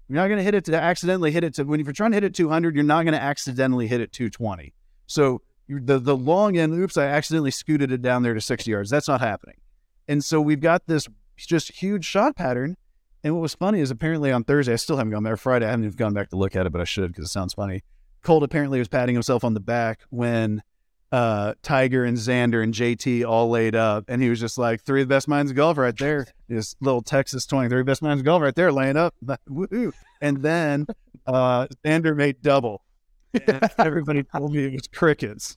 You're not going to hit it to accidentally hit it to, when if you're trying to hit it two hundred, you're not going to accidentally hit it two twenty. So you're, the, the long end, oops, I accidentally scooted it down there to sixty yards. That's not happening. And so we've got this just huge shot pattern. And what was funny is apparently on Thursday, I still haven't gone there. Friday, I haven't even gone back to look at it, but I should because it sounds funny. Colt apparently was patting himself on the back when uh, Tiger and Xander and J T all laid up. And he was just like, three of the best minds of golf right there. This little Texas twenty-three best minds of golf right there laying up. Woo-hoo. And then uh, Xander made double. And everybody told me it was crickets.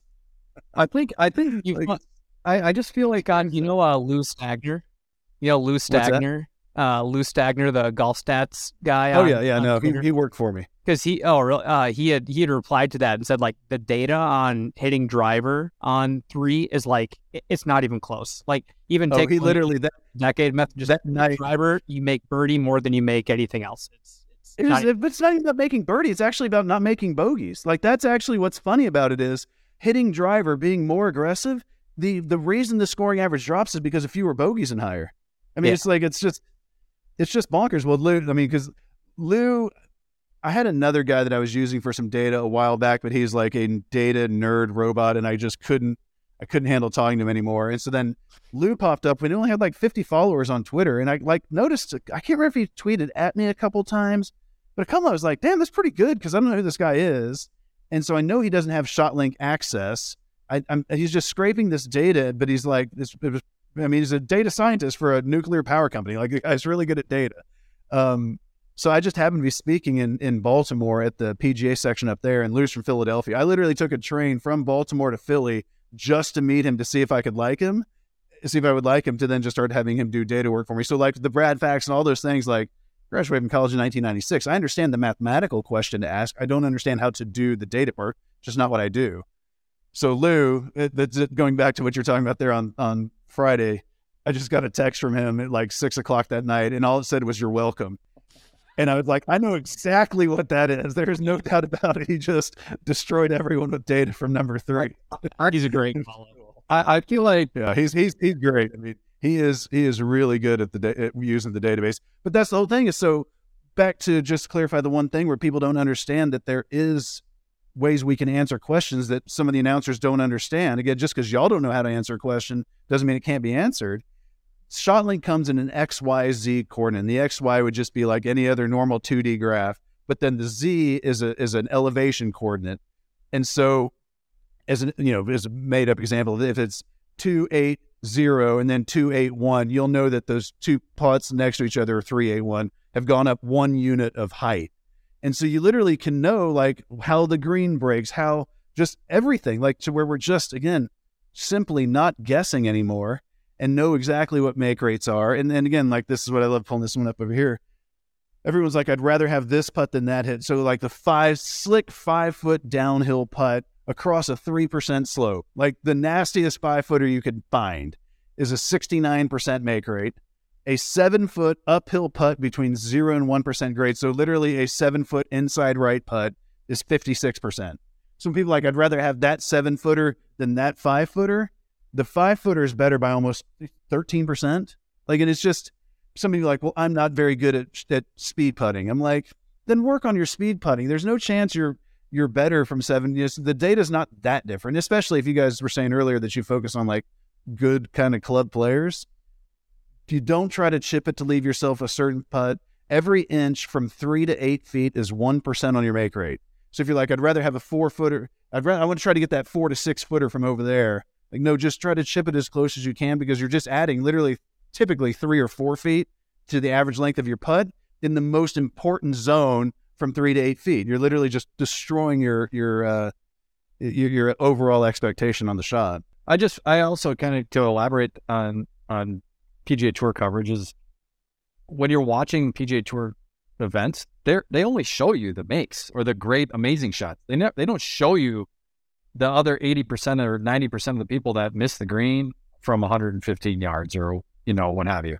I think, I think you, Like- I, I just feel like on, You know, uh, Lou Stagner. You know, Lou What's that? Stagner. Uh, Lou Stagner, the golf stats guy. Oh, on- yeah, yeah, on no, he, Twitter. he worked for me. Because he, oh, really? Uh, he had he had replied to that and said like the data on hitting driver on three is like it- it's not even close. Like even Oh, take he one literally, that, decade method, just that hit night, driver, you make birdie more than you make anything else. It's it's It not, is, but it's not even about making birdie. It's actually about not making bogeys. Like that's actually what's funny about it is hitting driver, being more aggressive. The the reason the scoring average drops is because of fewer bogeys and higher. I mean, Yeah. it's like it's just it's just bonkers. Well, Lou, I mean, because Lou, I had another guy that I was using for some data a while back, but he's like a data nerd robot, and I just couldn't I couldn't handle talking to him anymore. And so then Lou popped up, and he only had like fifty followers on Twitter, and I like noticed I can't remember if he tweeted at me a couple times. But a couple, I was like, damn, that's pretty good because I don't know who this guy is. And so I know he doesn't have ShotLink access. I, I'm, he's just scraping this data, but he's like, this. It was, I mean, he's a data scientist for a nuclear power company. Like, the guy's really good at data. Um, so I just happened to be speaking in, in Baltimore at the P G A section up there, and Lou's from Philadelphia. I literally took a train from Baltimore to Philly just to meet him to see if I could like him, see if I would like him, to then just start having him do data work for me. So like the Brad Facts and all those things, like, graduated from college in nineteen ninety-six. I understand the mathematical question to ask. I don't understand how to do the data part. Just not what I do. So Lou, it, that's it, going back to what you're talking about there on, on Friday, I just got a text from him at like six o'clock that night, and all it said was, "You're welcome." And I was like, I know exactly what that is. There's no doubt about it. He just destroyed everyone with data from number three. he's a great follow. I, I feel like Yeah, he's he's he's great. I mean, he is he is really good at the da- at using the database. But that's the whole thing. Is so back to just clarify the one thing where people don't understand that there is ways we can answer questions that some of the announcers don't understand. Again, just because y'all don't know how to answer a question doesn't mean it can't be answered. ShotLink comes in an X, Y, Z coordinate. And the X, Y would just be like any other normal two D graph, but then the Z is a is an elevation coordinate. And so, as an you know, as a made up example, if it's two eight zero and then two eight one, you'll know that those two putts next to each other, or three eight one, have gone up one unit of height. And so you literally can know like how the green breaks, how just everything, like to where we're just, again, simply not guessing anymore and know exactly what make rates are. And then again, like this is what I love pulling this one up over here. Everyone's like, I'd rather have this putt than that hit. So like the five slick five foot downhill putt across a three percent slope, like the nastiest five footer you could find, is a sixty-nine percent make rate. A seven foot uphill putt between zero and one percent grade. So literally a seven foot inside right putt is fifty-six percent. Some people are like, I'd rather have that seven footer than that five footer. The five footer is better by almost thirteen percent. Like, and it's just, some people are like, well, I'm not very good at, at speed putting. I'm like, then work on your speed putting. There's no chance you're, you're better from seven. Yes, the data's not that different, especially if you guys were saying earlier that you focus on like good kind of club players. If you don't try to chip it to leave yourself a certain putt, every inch from three to eight feet is one percent on your make rate. So if you're like, I'd rather have a four footer, I'd rather, I want to try to get that four to six footer from over there. Like, no, just try to chip it as close as you can, because you're just adding literally typically three or four feet to the average length of your putt in the most important zone from three to eight feet. You're literally just destroying your, your, uh, your, your overall expectation on the shot. I just, I also kind of, to elaborate on, on P G A Tour coverage, is when you're watching P G A Tour events, they they only show you the makes or the great, amazing shots. They never, they don't show you the other eighty percent or ninety percent of the people that miss the green from one hundred fifteen yards or, you know, what have you.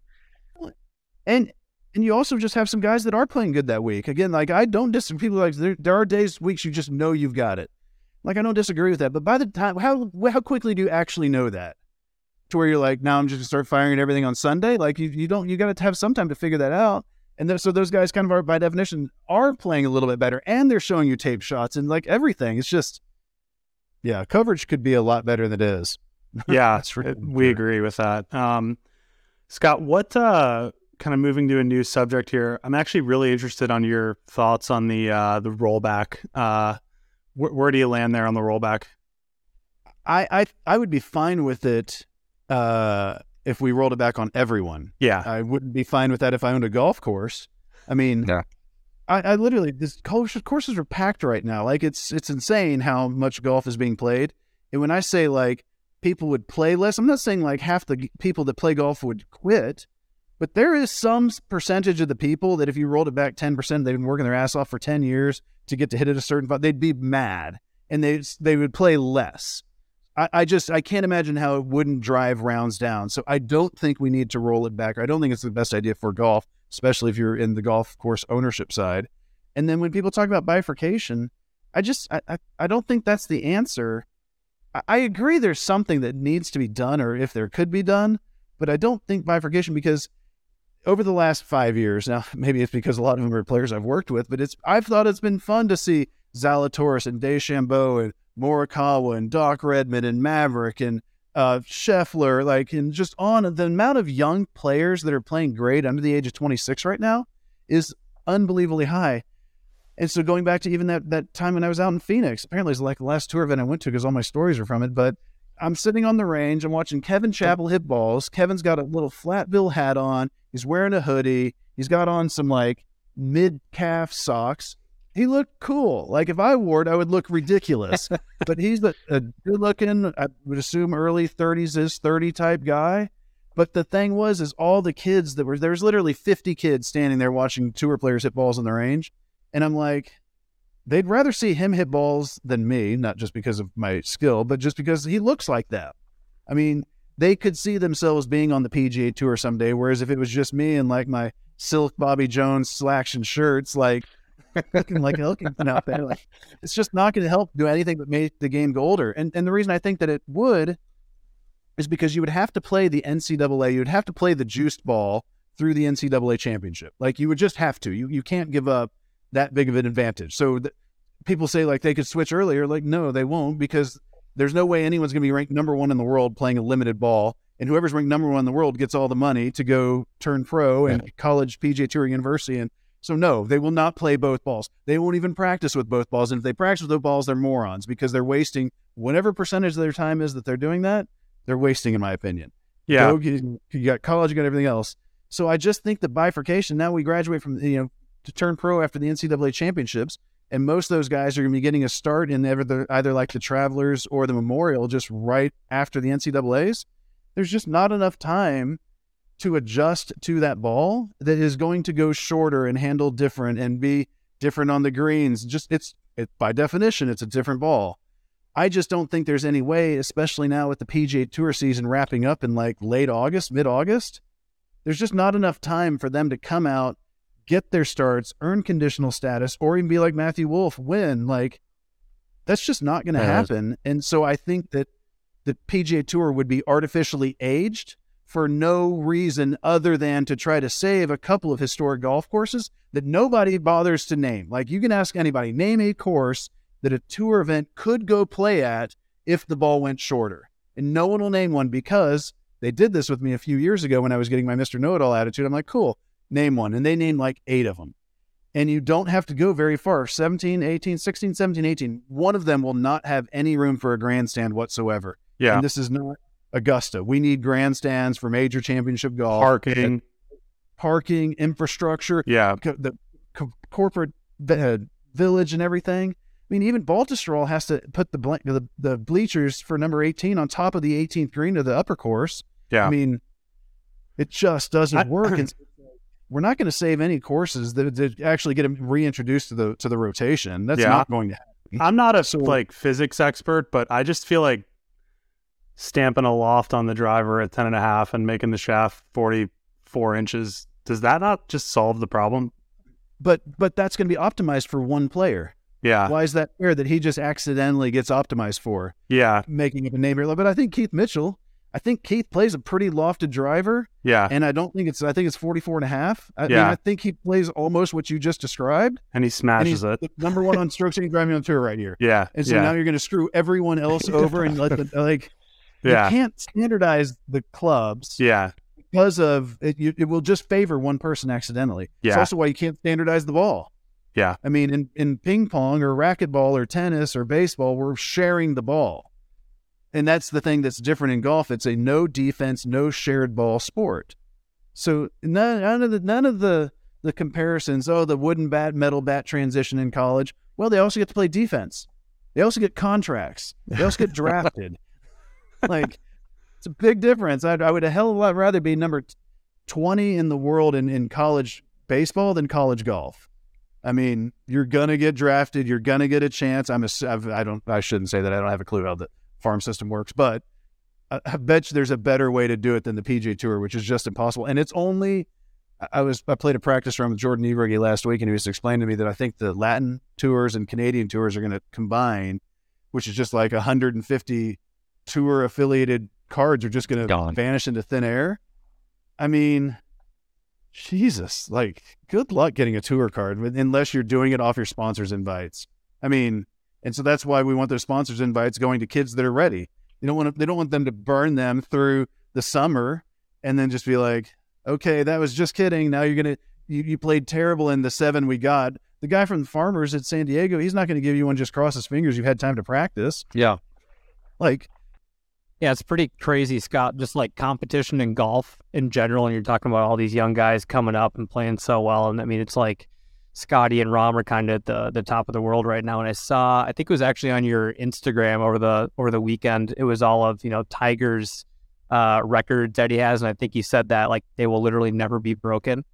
And and you also just have some guys that are playing good that week. Again, like, I don't disagree. People are like, there, there are days, weeks you just know you've got it. Like, I don't disagree with that. But by the time, how how quickly do you actually know that? To where you're like, now I'm just going to start firing at everything on Sunday? Like, you, you don't, you got to have some time to figure that out. And then, so those guys kind of are, by definition, are playing a little bit better, and they're showing you tape shots and like everything. It's just, yeah, coverage could be a lot better than it is. Yeah, That's for it- sure. we agree with that. Um, Scott, what uh, kind of moving to a new subject here? I'm actually really interested on your thoughts on the uh, the rollback. Uh, wh- where do you land there on the rollback? I, I, I would be fine with it uh, if we rolled it back on everyone. Yeah, I wouldn't be fine with that if I owned a golf course. I mean, Yeah. I, I literally, this courses, courses are packed right now. Like it's it's insane how much golf is being played. And when I say like people would play less, I'm not saying like half the g- people that play golf would quit, but there is some s- percentage of the people that if you rolled it back ten percent, they've been working their ass off for ten years to get to hit at a certain spot, they'd be mad and they they would play less. I, I just, I can't imagine how it wouldn't drive rounds down. So I don't think we need to roll it back. I don't think it's the best idea for golf, especially if you're in the golf course ownership side. And then when people talk about bifurcation, I just, I, I, I don't think that's the answer. I, I agree there's something that needs to be done, or if there could be done, but I don't think bifurcation, because over the last five years, now maybe it's because a lot of them are players I've worked with, but it's, I've thought it's been fun to see Zalatoris and DeChambeau and Morikawa and Doc Redman and Maverick and uh, Scheffler, like, and just on. The amount of young players that are playing great under the age of twenty-six right now is unbelievably high. And so going back to even that, that time when I was out in Phoenix, apparently it's like the last tour event I went to because all my stories are from it, but I'm sitting on the range, I'm watching Kevin Chappell hit balls. Kevin's got a little flat bill hat on. He's wearing a hoodie. He's got on some like mid-calf socks. He looked cool. Like if I wore it, I would look ridiculous. But he's a, a good-looking, I would assume early thirties is thirty type guy. But the thing was, is all the kids that were, there was literally fifty kids standing there watching tour players hit balls on the range. And I'm like, they'd rather see him hit balls than me, not just because of my skill, but just because he looks like that. I mean, they could see themselves being on the P G A Tour someday, whereas if it was just me and like my silk Bobby Jones slacks and shirts, like looking like looking out there, like it's just not going to help do anything but make the game go older. And and the reason I think that it would is because you would have to play the N C double A, you would have to play the juiced ball through the N C double A championship. Like you would just have to. You you can't give up that big of an advantage. So th- people say like they could switch earlier. Like no, they won't, because there's no way anyone's going to be ranked number one in the world playing a limited ball. And whoever's ranked number one in the world gets all the money to go turn pro and college, P G A Tour, university. And so no, they will not play both balls. They won't even practice with both balls. And if they practice with both balls, they're morons, because they're wasting whatever percentage of their time is that they're doing that. They're wasting, in my opinion. Yeah. Go, you, you got college, you got everything else. So I just think the bifurcation, now we graduate from, you know, to turn pro after the N C double A championships, and most of those guys are going to be getting a start in either, the, either like the Travelers or the Memorial just right after the N C double A's. There's just not enough time to adjust to that ball that is going to go shorter and handle different and be different on the greens. Just it's it, by definition, it's a different ball. I just don't think there's any way, especially now with the P G A Tour season wrapping up in like late August, mid-August, there's just not enough time for them to come out, get their starts, earn conditional status, or even be like Matthew Wolff, win. Like, that's just not going to happen. And so I think that the P G A Tour would be artificially aged for no reason other than to try to save a couple of historic golf courses that nobody bothers to name. Like, you can ask anybody, name a course that a tour event could go play at if the ball went shorter. And no one will name one, because they did this with me a few years ago when I was getting my Mister Know-It-All attitude. I'm like, cool, name one. And they named like eight of them. And you don't have to go very far. seventeen, eighteen, sixteen, seventeen, eighteen. One of them will not have any room for a grandstand whatsoever. Yeah. And this is not Augusta. We need grandstands for major championship golf. Parking. Parking, infrastructure. Yeah. Co- the co- corporate uh, village and everything. I mean, even Baltusrol has to put the, ble- the the bleachers for number eighteen on top of the eighteenth green of the upper course. Yeah. I mean, it just doesn't I- work. And we're not going to save any courses that, that actually get them reintroduced to the to the rotation. That's Yeah. not going to happen. I'm not a So- like physics expert, but I just feel like stamping a loft on the driver at ten and a half and making the shaft forty-four inches, does that not just solve the problem? But but that's going to be optimized for one player. Yeah. Why is that fair that he just accidentally gets optimized for? Yeah. Making up a name here. But I think Keith Mitchell, I think Keith plays a pretty lofted driver. Yeah. And I don't think it's, I think it's forty-four and a half. I Yeah. mean, I think he plays almost what you just described. And he And smashes he's it. the number one on strokes and driving on tour right here. Yeah. And so yeah. now you're going to screw everyone else over and let the, like, yeah. you can't standardize the clubs Yeah. because of it. You, it will just favor one person accidentally. Yeah. It's also why you can't standardize the ball. Yeah. I mean, in, in ping pong or racquetball or tennis or baseball, we're sharing the ball. And that's the thing that's different in golf. It's a no defense, no shared ball sport. So none, none of the none of the the comparisons. Oh, the wooden bat, metal bat transition in college. Well, they also get to play defense. They also get contracts. They also get drafted. Like, it's a big difference. I'd, I would a hell of a lot rather be number twenty in the world in, in college baseball than college golf. I mean, you're gonna get drafted. You're gonna get a chance. I'm a. I've, I don't. I shouldn't say that. I don't have a clue how the farm system works, but I, I bet you there's a better way to do it than the P G A Tour, which is just impossible. And it's only. I was. I played a practice round with Jordan Evergy last week, and he was explaining to me that I think the Latin tours and Canadian tours are going to combine, which is just like one hundred fifty tour affiliated cards are just going to vanish into thin air. I mean, Jesus, like, good luck getting a tour card unless you're doing it off your sponsors' invites. I mean, and so that's why we want those sponsors' invites going to kids that are ready. You don't want to, they don't want them to burn them through the summer and then just be like, okay, that was just kidding. Now you're going to, you, you played terrible in the seven we got. The guy from the Farmers at San Diego, he's not going to give you one just cross his fingers. You've had time to practice. Yeah. Like, yeah, it's pretty crazy, Scott, just like competition in golf in general. And you're talking about all these young guys coming up and playing so well. And I mean, it's like Scotty and Rahm are kind of at the, the top of the world right now. And I saw, I think it was actually on your Instagram over the, over the weekend. It was all of, you know, Tiger's uh, records that he has. And I think he said that like they will literally never be broken.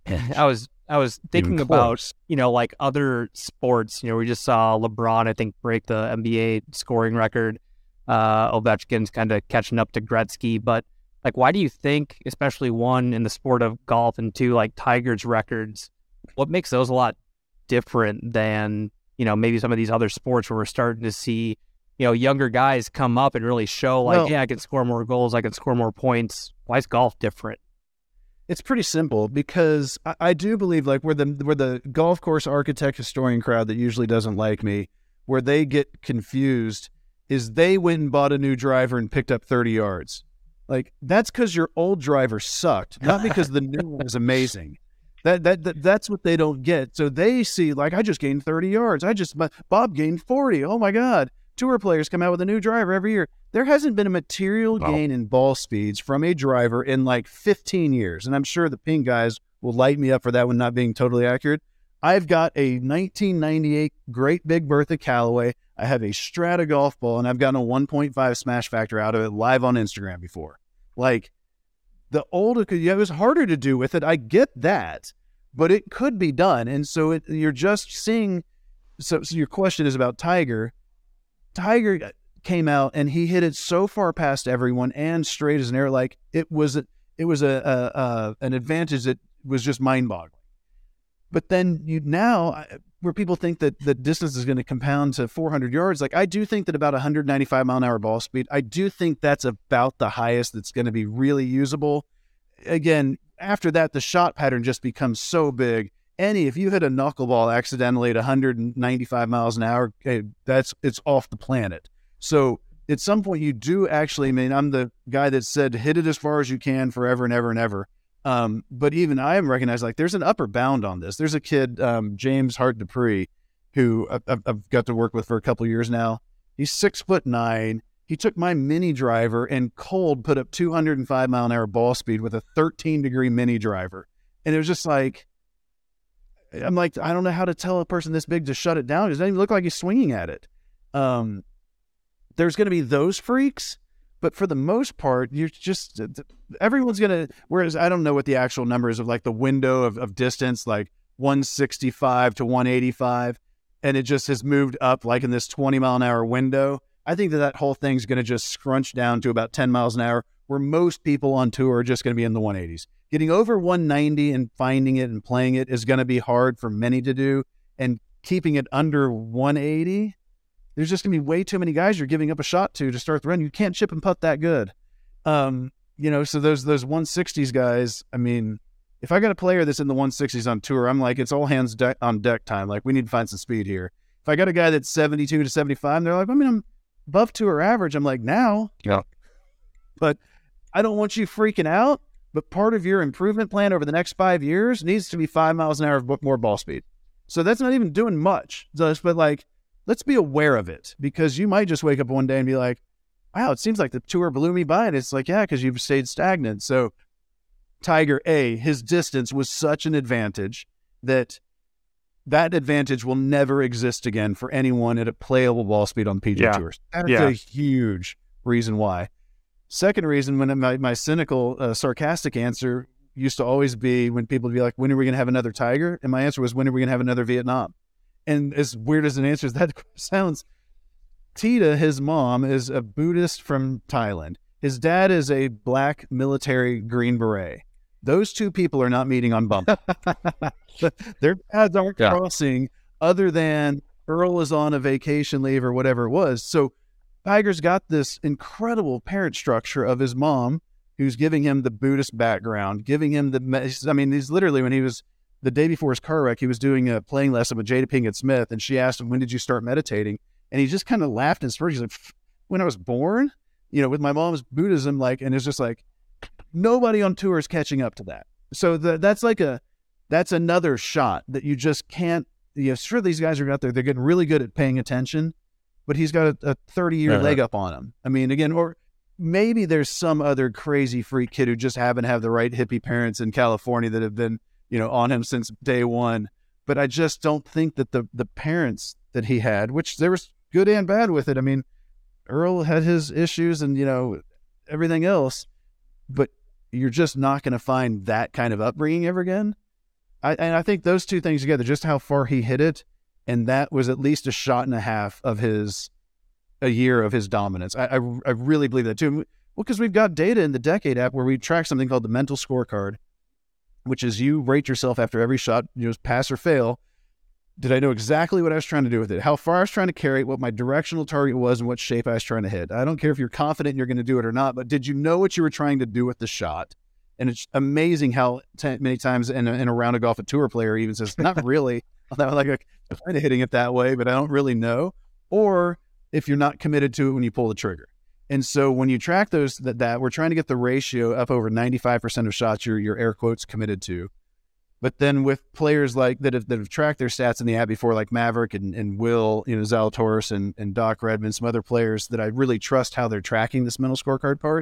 I was, I was thinking about, you know, like other sports, you know, we just saw LeBron, I think, break the N B A scoring record. Uh, Ovechkin's kind of catching up to Gretzky, but like, why do you think, especially one in the sport of golf and two, like Tiger's records, what makes those a lot different than, you know, maybe some of these other sports where we're starting to see, you know, younger guys come up and really show like, Well, yeah, I can score more goals, I can score more points. Why is golf different? it's pretty simple because I, I do believe like where the where the golf course architect historian crowd that usually doesn't like me, where they get confused is they went and bought a new driver and picked up thirty yards. Like, that's because your old driver sucked, not because the new one is amazing. That, that that that's what they don't get. So they see, like, I just gained thirty yards. I just, Bob gained forty. Oh my God. Tour players come out with a new driver every year. There hasn't been a material Wow. gain in ball speeds from a driver in like fifteen years. And I'm sure the ping guys will light me up for that one not being totally accurate. I've got a nineteen ninety-eight Great Big Bertha Callaway. I have a Strata golf ball, and I've gotten a one point five smash factor out of it live on Instagram before. Like, the older, it was harder to do with it. I get that, but it could be done. And so it, you're just seeing, so, so your question is about Tiger. Tiger came out and he hit it so far past everyone and straight as an arrow. Like, it was, a, it was a, a, a an advantage that was just mind boggling. But then you now, where people think that the distance is going to compound to four hundred yards, like I do think that about one ninety-five mile an hour ball speed, I do think that's about the highest that's going to be really usable. Again, after that, the shot pattern just becomes so big. Any, if you hit a knuckleball accidentally at one ninety-five miles an hour, hey, that's it's off the planet. So at some point, you do actually, I mean, I'm the guy that said hit it as far as you can forever and ever and ever. Um, but even I am recognized, like, there's an upper bound on this. There's a kid, um, James Hart Dupree, who I've, I've got to work with for a couple of years now. He's six foot nine. He took my mini driver and cold put up two hundred five mile an hour ball speed with a thirteen degree mini driver. And it was just like, I'm like, I don't know how to tell a person this big to shut it down. It doesn't even look like he's swinging at it. Um, there's going to be those freaks. But for the most part, you're just, everyone's going to, whereas I don't know what the actual number is of like the window of, of distance, like one sixty-five to one eighty-five, and it just has moved up like in this twenty mile an hour window. I think that that whole thing's going to just scrunch down to about ten miles an hour, where most people on tour are just going to be in the one eighties. Getting over one ninety and finding it and playing it is going to be hard for many to do, and keeping it under one eighty, there's just going to be way too many guys you're giving up a shot to to start the run. You can't chip and putt that good. Um, you know, so those those one sixties guys, I mean, if I got a player that's in the one sixties on tour, I'm like, it's all hands de- on deck time. Like, we need to find some speed here. If I got a guy that's seventy-two to seventy-five, and they're like, I mean, I'm above tour average. I'm like, now. Yeah. But I don't want you freaking out. But part of your improvement plan over the next five years needs to be five miles an hour of more ball speed. So that's not even doing much. Just, but like, let's be aware of it, because you might just wake up one day and be like, wow, it seems like the tour blew me by. And it's like, yeah, because you've stayed stagnant. So Tiger, A, his distance was such an advantage that that advantage will never exist again for anyone at a playable ball speed on P G A Yeah. Tours. That's Yeah. a huge reason why. Second reason, when my, my cynical, uh, sarcastic answer used to always be when people would be like, when are we going to have another Tiger? And my answer was, when are we going to have another Vietnam? And as weird as an answer as that sounds, Tita, his mom, is a Buddhist from Thailand. His dad is a black military Green Beret. Those two people are not meeting on bump. Their paths aren't Yeah. crossing, other than Earl is on a vacation leave or whatever it was. So Tiger's got this incredible parent structure of his mom, who's giving him the Buddhist background, giving him the, I mean, he's literally, when he was, the day before his car wreck, he was doing a playing lesson with Jada Pinkett Smith, and she asked him, when did you start meditating? And he just kind of laughed and spurred. He's like, when I was born, you know, with my mom's Buddhism, like, and it's just like, nobody on tour is catching up to that. So the, that's like a, that's another shot that you just can't, you know, sure, these guys are out there, they're getting really good at paying attention, but he's got a, a thirty year Uh-huh. leg up on him. I mean, again, or maybe there's some other crazy freak kid who just haven't have the right hippie parents in California that have been, you know, on him since day one. But I just don't think that the, the parents that he had, which there was good and bad with it. I mean, Earl had his issues and, you know, everything else, but you're just not going to find that kind of upbringing ever again. I, and I think those two things together, just how far he hit it, and that was at least a shot and a half of his, a year of his dominance. I, I, I really believe that too. Well, because we've got data in the Decade app where we track something called the mental scorecard, which is you rate yourself after every shot, you know, pass or fail. Did I know exactly what I was trying to do with it? How far I was trying to carry it, what my directional target was, and what shape I was trying to hit. I don't care if you're confident you're going to do it or not, but did you know what you were trying to do with the shot? And it's amazing how t- many times in a, in a round of golf, a tour player even says, not really. I'm like, I'm kind of hitting it that way, but I don't really know. Or if you're not committed to it when you pull the trigger. And so when you track those, that, that we're trying to get the ratio up over ninety-five percent of shots you're, you're air quotes committed to. But then with players like that have, that have tracked their stats in the app before, like Maverick and, and Will, you know, Zalatoris and, and Doc Redman, some other players that I really trust how they're tracking this mental scorecard part.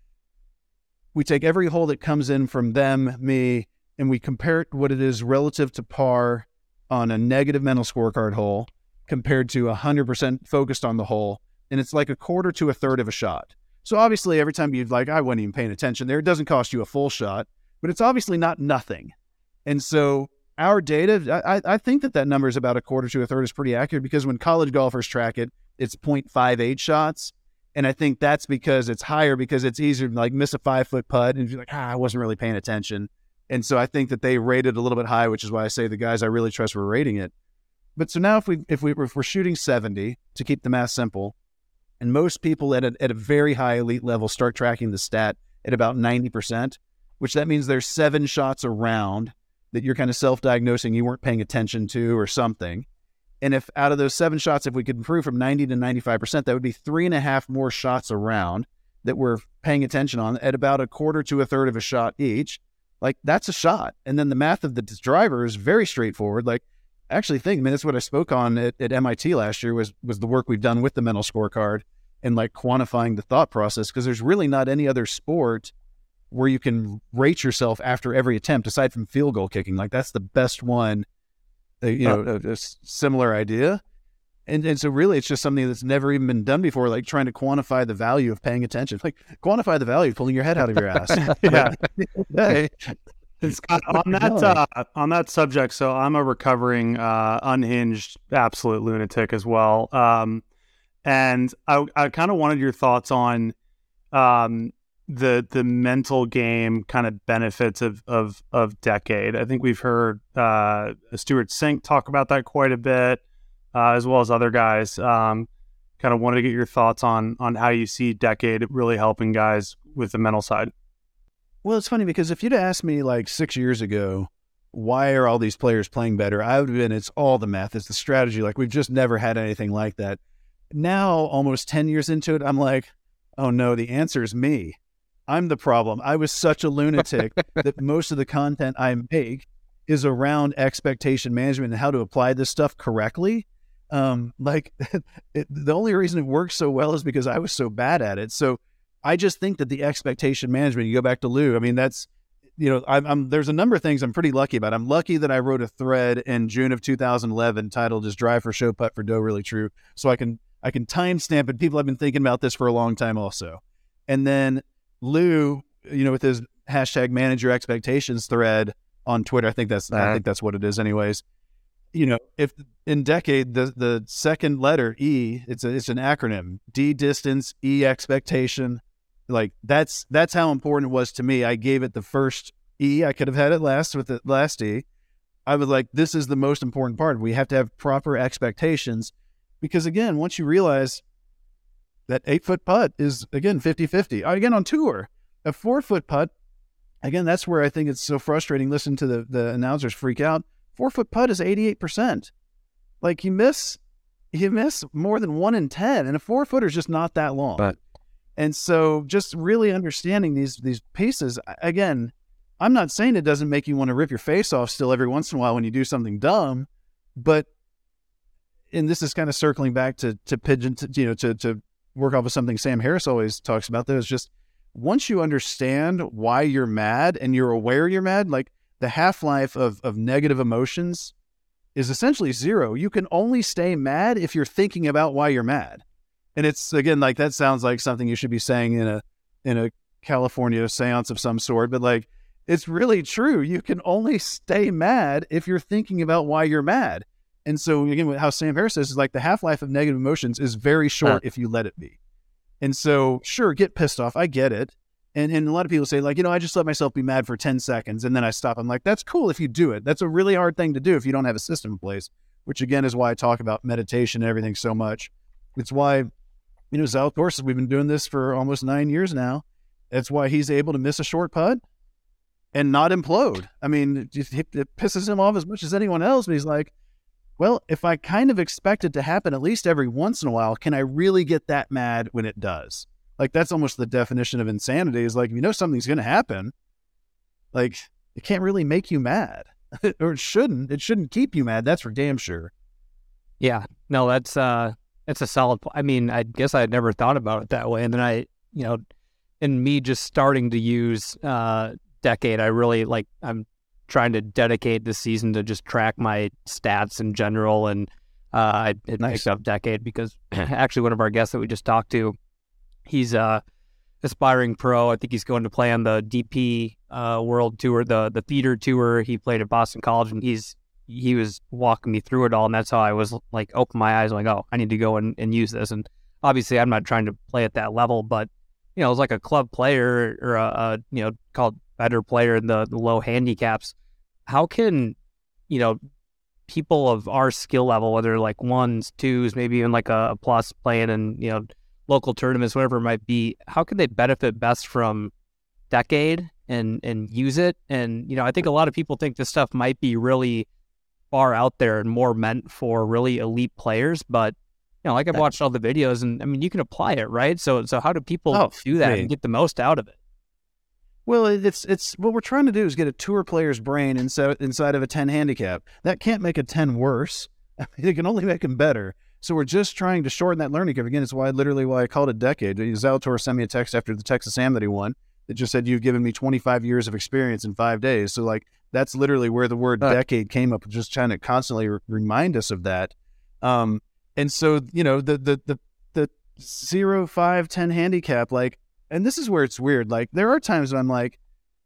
We take every hole that comes in from them, me, and we compare it what it is relative to par on a negative mental scorecard hole compared to one hundred percent focused on the hole. And it's like a quarter to a third of a shot. So obviously every time you'd like, I wasn't even paying attention there, it doesn't cost you a full shot, but it's obviously not nothing. And so our data, I, I think that that number is about a quarter to a third is pretty accurate, because when college golfers track it, it's zero point five eight shots. And I think that's because it's higher, because it's easier to like miss a five foot putt and you're like, ah, I wasn't really paying attention. And so I think that they rated a little bit high, which is why I say the guys I really trust were rating it. But so now if we, if we, if we're shooting seventy, to keep the math simple, and most people at a, at a very high elite level start tracking the stat at about ninety percent, which that means there's seven shots around that you're kind of self-diagnosing you weren't paying attention to or something. And if out of those seven shots, if we could improve from ninety to ninety-five percent, that would be three and a half more shots around that we're paying attention on at about a quarter to a third of a shot each. Like, that's a shot. And then the math of the driver is very straightforward. Like, I actually think, I mean, that's what I spoke on at, at M I T last year was, was the work we've done with the mental scorecard and like quantifying the thought process, because there's really not any other sport where you can rate yourself after every attempt aside from field goal kicking. Like, that's the best one, uh, you know, a, a similar idea. And and so really it's just something that's never even been done before, like trying to quantify the value of paying attention. Like, quantify the value of pulling your head out of your ass. Yeah. Hey. Scott, on that uh, on that subject, so I'm a recovering uh, unhinged absolute lunatic as well, um, and I I kind of wanted your thoughts on um, the the mental game kind of benefits of of of Decade. I think we've heard uh, Stuart Sink talk about that quite a bit, uh, as well as other guys. Um, kind of wanted to get your thoughts on on how you see Decade really helping guys with the mental side. Well, it's funny because if you'd asked me like six years ago, why are all these players playing better? I would have been, it's all the math, it's the strategy. Like, we've just never had anything like that. Now, almost ten years into it, I'm like, oh no, the answer is me. I'm the problem. I was such a lunatic that most of the content I make is around expectation management and how to apply this stuff correctly. Um, like it, the only reason it works so well is because I was so bad at it. So I just think that the expectation management, you go back to Lou, I mean, that's, you know, I'm, I'm there's a number of things I'm pretty lucky about. I'm lucky that I wrote a thread in June of two thousand eleven titled "Is Drive for Show Putt for Dough Really True?" So I can I can timestamp it. People have been thinking about this for a long time also. And then Lou, you know, with his hashtag manage your expectations thread on Twitter, I think that's I think that's what it is anyways. You know, if in Decade, the the second letter E, it's a, it's an acronym, D distance, E expectation. Like that's that's how important it was to me. I gave it the first E. I could have had it last with the last E. I was like, this is the most important part. We have to have proper expectations because, again, once you realize that eight-foot putt is, again, fifty-fifty. Again, on tour, a four-foot putt, again, that's where I think it's so frustrating. Listen to the, the announcers freak out. Four-foot putt is eighty-eight percent. Like, you miss you miss more than one in ten, and a four-footer is just not that long. But And so just really understanding these these pieces, again, I'm not saying it doesn't make you want to rip your face off still every once in a while when you do something dumb, but, and this is kind of circling back to to pigeon, to, you know, to, to work off of something Sam Harris always talks about, that is just once you understand why you're mad and you're aware you're mad, like the half-life of, of negative emotions is essentially zero. You can only stay mad if you're thinking about why you're mad. And it's, again, like that sounds like something you should be saying in a in a California seance of some sort, but like it's really true. You can only stay mad if you're thinking about why you're mad. And so, again, how Sam Harris says is like the half-life of negative emotions is very short huh. if you let it be. And so, sure, get pissed off. I get it. And and a lot of people say, like, you know, I just let myself be mad for ten seconds and then I stop. I'm like, that's cool if you do it. That's a really hard thing to do if you don't have a system in place, which, again, is why I talk about meditation and everything so much. It's why, you know, Zalatoris, we've been doing this for almost nine years now. That's why he's able to miss a short putt and not implode. I mean, it, it pisses him off as much as anyone else, but he's like, well, if I kind of expect it to happen at least every once in a while, can I really get that mad when it does? Like, that's almost the definition of insanity, is like, if you know something's going to happen, like, it can't really make you mad. Or it shouldn't. It shouldn't keep you mad. That's for damn sure. Yeah. No, that's, uh, It's a solid, I mean, I guess I had never thought about it that way. And then I, you know, in me just starting to use uh, Decade, I really like, I'm trying to dedicate this season to just track my stats in general. And uh, I it nice. picked up Decade because actually one of our guests that we just talked to, he's a aspiring pro. I think he's going to play on the D P uh, World Tour, the, the theater tour. He played at Boston College, and he's, he was walking me through it all, and that's how I was like, open my eyes, like, oh, I need to go and, and use this. And obviously I'm not trying to play at that level, but you know, it's like a club player or a, a you know, called better player in the, the low handicaps. How can, you know, people of our skill level, whether like ones, twos, maybe even like a, a plus playing in, you know, local tournaments, whatever it might be, how can they benefit best from Decade and, and use it? And, you know, I think a lot of people think this stuff might be really far out there and more meant for really elite players, but you know, like I've watched all the videos, and I mean, you can apply it, right? So, so how do people oh, do that man. and get the most out of it? Well, it's it's what we're trying to do is get a tour player's brain inside inside of a ten handicap. That can't make a ten worse. I mean, it can only make them better. So we're just trying to shorten that learning curve. Again, it's why literally why I called it Decade. Zalatoris sent me a text after the Texas Am that he won that just said, "You've given me twenty-five years of experience in five days." So like that's literally where the word uh, Decade came up, just trying to constantly re- remind us of that. Um, and so, you know, the, the, the, the zero, five, ten handicap, like, and this is where it's weird. Like there are times when I'm like,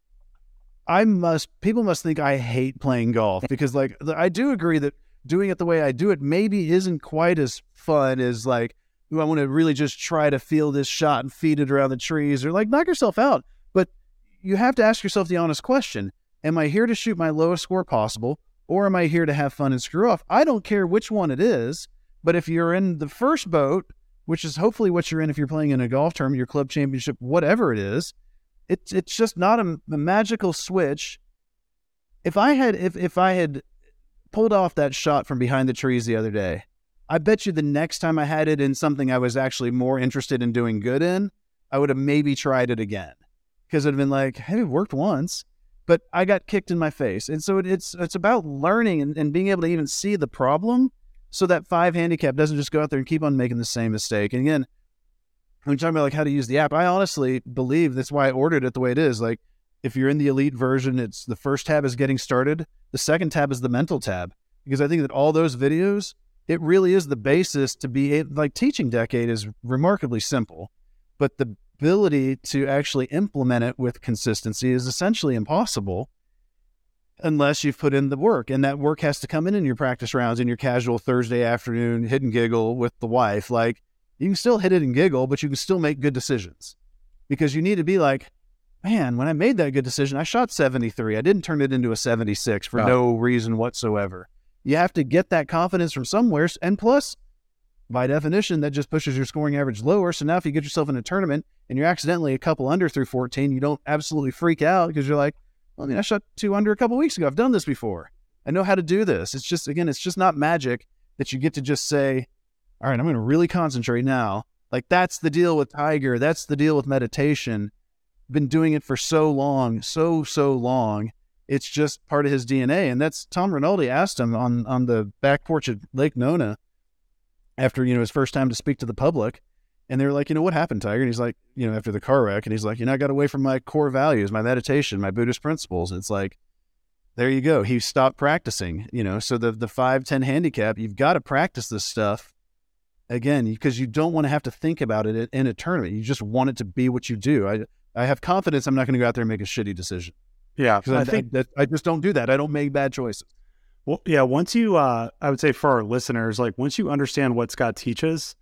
I must, people must think I hate playing golf because like, I do agree that doing it the way I do it maybe isn't quite as fun as like, ooh, I want to really just try to feel this shot and feed it around the trees or like knock yourself out. But you have to ask yourself the honest question. Am I here to shoot my lowest score possible, or am I here to have fun and screw off? I don't care which one it is, but if you're in the first boat which is hopefully what you're in if you're playing in a golf tournament, your club championship, whatever it is. It's it's just not a, a magical switch. If I had if if I had pulled off that shot from behind the trees the other day, I bet you the next time I had it in something I was actually more interested in doing good in, I would have maybe tried it again, because it'd have been like, hey, it worked once, but I got kicked in my face. And so it, it's it's about learning and, and being able to even see the problem, so that five handicap doesn't just go out there and keep on making the same mistake. And again, when you're talking about like how to use the app, I honestly believe that's why I ordered it the way it is. Like, if you're in the elite version, it's the first tab is getting started. The second tab is the mental tab, because I think that all those videos, it really is the basis to be like teaching Decade is remarkably simple, but the ability to actually implement it with consistency is essentially impossible unless you've put in the work. And that work has to come in in your practice rounds, in your casual Thursday afternoon hit and giggle with the wife. Like, you can still hit it and giggle, but you can still make good decisions, because you need to be like, man, when I made that good decision, I shot seventy-three. I didn't turn it into a seventy-six for Oh. no reason whatsoever. You have to get that confidence from somewhere. And plus, by definition, that just pushes your scoring average lower. So now if you get yourself in a tournament and you're accidentally a couple under through fourteen, you don't absolutely freak out, because you're like, well, I mean, I shot two under a couple weeks ago. I've done this before. I know how to do this. It's just, again, it's just not magic that you get to just say, all right, I'm going to really concentrate now. Like, that's the deal with Tiger. That's the deal with meditation. Been doing it for so long, so, so long. It's just part of his D N A. And that's, Tom Rinaldi asked him on, on the back porch at Lake Nona after, you know, his first time to speak to the public. And they were like, you know, what happened, Tiger? And he's like, you know, after the car wreck, and he's like, you know, I got away from my core values, my meditation, my Buddhist principles. And it's like, there you go. He stopped practicing, you know. So the, the five ten handicap, you've got to practice this stuff again, because you don't want to have to think about it in a tournament. You just want it to be what you do. I, I have confidence I'm not going to go out there and make a shitty decision. Yeah, Because I, I think I, that, I just don't do that. I don't make bad choices. Well, yeah, once you, uh, I would say for our listeners, like once you understand what Scott teaches,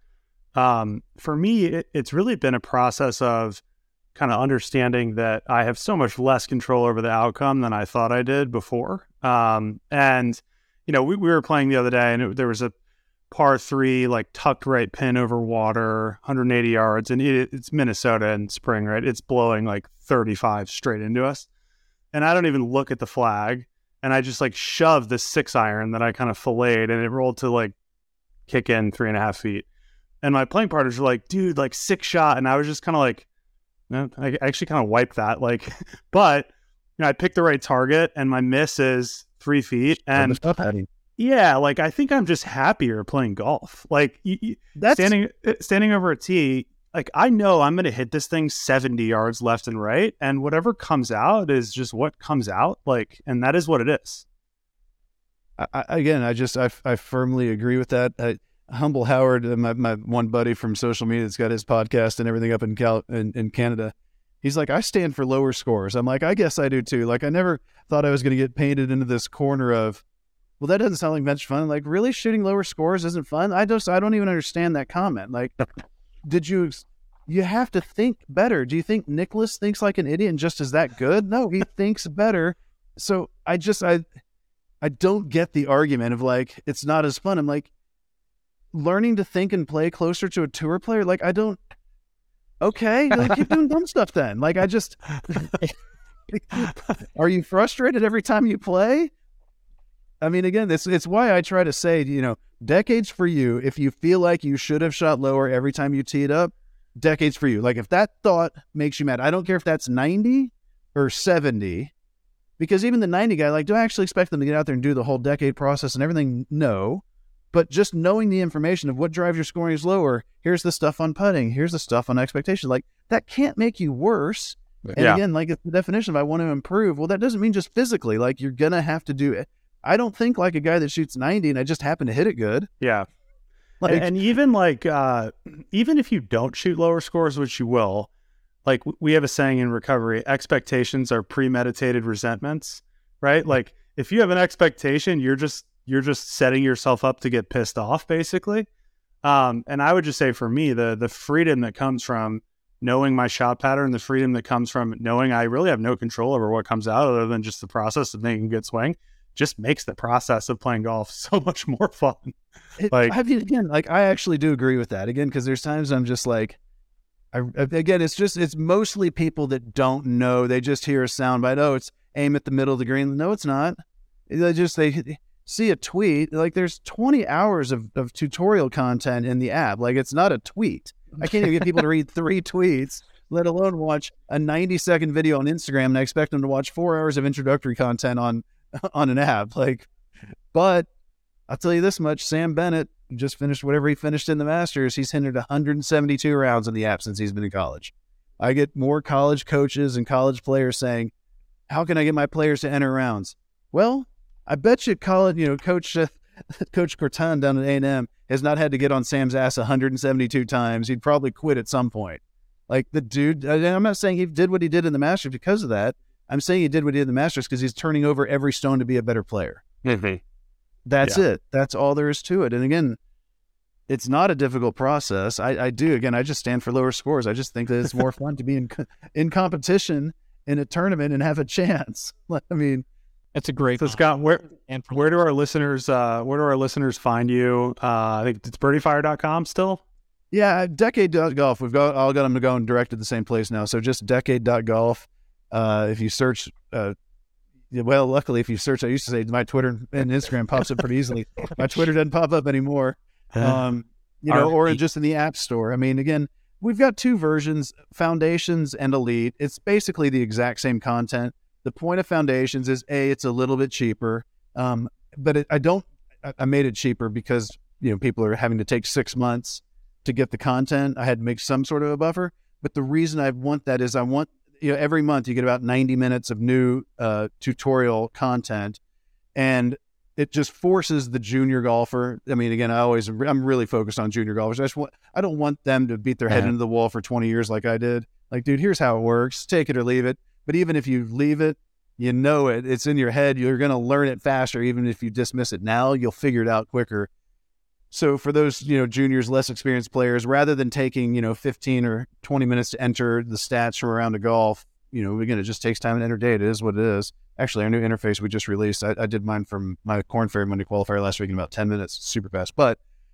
um, for me, it, it's really been a process of kind of understanding that I have so much less control over the outcome than I thought I did before. Um, and, you know, we, we were playing the other day, and it, there was a par three, like tucked right pin over water, one hundred eighty yards, and it, it's Minnesota in spring, right? It's blowing like thirty-five straight into us. And I don't even look at the flag. And I just like shoved this six iron that I kind of filleted, and it rolled to like kick in three and a half feet. And my playing partners were like, dude, like six shot. And I was just kind of like, no, I actually kind of wiped that. Like, but you know, I picked the right target, and my miss is three feet. And yeah, like I think I'm just happier playing golf. Like you, you, That's standing standing over a tee, like I know I'm going to hit this thing seventy yards left and right, and whatever comes out is just what comes out. Like, and that is what it is. I, I, again, I just, I, I firmly agree with that. I, Humble Howard, uh, my, my one buddy from social media that's got his podcast and everything up in Cal in, in Canada. He's like, I stand for lower scores. I'm like, I guess I do too. Like, I never thought I was going to get painted into this corner of, well, that doesn't sound like much fun. Like, really, shooting lower scores isn't fun? I just, I don't even understand that comment. Like, did you, you have to think better. Do you think Nicholas thinks like an idiot and just is that good? No, he thinks better. So I just, I, I don't get the argument of like, it's not as fun. I'm like, learning to think and play closer to a tour player. Like, I don't, okay, like, keep doing dumb stuff then. Like, I just, are you frustrated every time you play? I mean, again, it's, it's why I try to say, you know, Decade's for you. If you feel like you should have shot lower every time you tee it up, Decade's for you. Like, if that thought makes you mad, I don't care if that's ninety or seventy, because even the ninety guy, like, do I actually expect them to get out there and do the whole Decade process and everything? No. But just knowing the information of what drives your scoring is lower, here's the stuff on putting, here's the stuff on expectation, like, that can't make you worse. And Yeah. again, like, it's the definition of I want to improve. Well, that doesn't mean just physically. Like, you're going to have to do it. I don't think like a guy that shoots ninety and I just happen to hit it good. Yeah. Like, and, and even like, uh, even if you don't shoot lower scores, which you will, like w- we have a saying in recovery, expectations are premeditated resentments, right? Like if you have an expectation, you're just, you're just setting yourself up to get pissed off basically. Um, and I would just say for me, the, the freedom that comes from knowing my shot pattern, the freedom that comes from knowing I really have no control over what comes out other than just the process of making a good swing, just makes the process of playing golf so much more fun. It, Like- I mean, again, like I actually do agree with that. Again, because there's times I'm just like, I, again, it's just it's mostly people that don't know. They just hear a soundbite. Oh, it's aim at the middle of the green. No, it's not. They just they see a tweet. Like there's twenty hours of, of tutorial content in the app. Like it's not a tweet. I can't even get people to read three tweets, let alone watch a ninety second video on Instagram, and I expect them to watch four hours of introductory content on on an app. Like, but I'll tell you this much: Sam Bennett just finished whatever he finished in the Masters. He's hindered one hundred seventy-two rounds in the app since he's been in college. I get more college coaches and college players saying, "How can I get my players to enter rounds?" Well, I bet you, college, you know, Coach uh, Coach Corton down at A and M has not had to get on Sam's ass one hundred seventy-two times. He'd probably quit at some point. Like the dude, I'm not saying he did what he did in the Masters because of that. I'm saying he did what he did in the Masters because he's turning over every stone to be a better player. Mm-hmm. That's Yeah. it. That's all there is to it. And again, it's not a difficult process. I, I do. Again, I just stand for lower scores. I just think that it's more fun to be in co- in competition in a tournament and have a chance. I mean, It's a great. So Scott, where and for where do our listeners uh, where do our listeners find you? Uh, I think it's birdie fire dot com still. yeah, Decade dot golf. We've got all got them going direct to the same place now. So just Decade dot golf. Uh, if you search, uh, yeah, well, luckily, if you search, I used to say my Twitter and Instagram pops up pretty easily. My Twitter doesn't pop up anymore. Um, you know, or just in the App Store. I mean, again, we've got two versions, Foundations and Elite. It's basically the exact same content. The point of Foundations is, A, it's a little bit cheaper, um, but it, I don't, I, I made it cheaper because, you know, people are having to take six months to get the content. I had to make some sort of a buffer. But the reason I want that is I want, you know, every month you get about ninety minutes of new uh, tutorial content, and it just forces the junior golfer. I mean, again, I always, I'm really focused on junior golfers. I just want, I don't want them to beat their head Yeah. into the wall for twenty years like I did. Like, dude, here's how it works. Take it or leave it. But even if you leave it, you know it. It's in your head. You're going to learn it faster. Even if you dismiss it now, you'll figure it out quicker. So for those, you know, juniors, less experienced players, rather than taking, you know, fifteen or twenty minutes to enter the stats from a round of golf, you know, again, it just takes time to enter data. It is what it is. Actually, our new interface we just released, I, I did mine from my Corn Ferry Monday qualifier last week in about ten minutes, super fast. But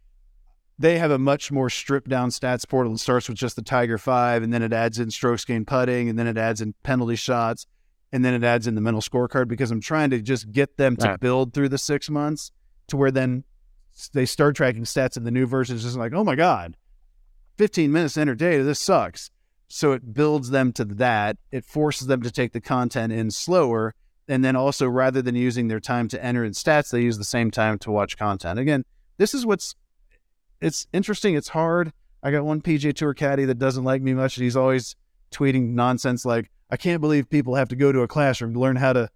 they have a much more stripped down stats portal. It starts with just the Tiger five, and then it adds in strokes gained putting, and then it adds in penalty shots, and then it adds in the mental scorecard, because I'm trying to just get them to Right. build through the six months to where then they start tracking stats in the new version. It's just like, oh my God, fifteen minutes to enter data, this sucks. So it builds them to that. It forces them to take the content in slower. And then also, rather than using their time to enter in stats, they use the same time to watch content. Again, this is what's, it's interesting. It's hard. I got one P G A Tour caddy that doesn't like me much. He's always tweeting nonsense like, I can't believe people have to go to a classroom to learn how to,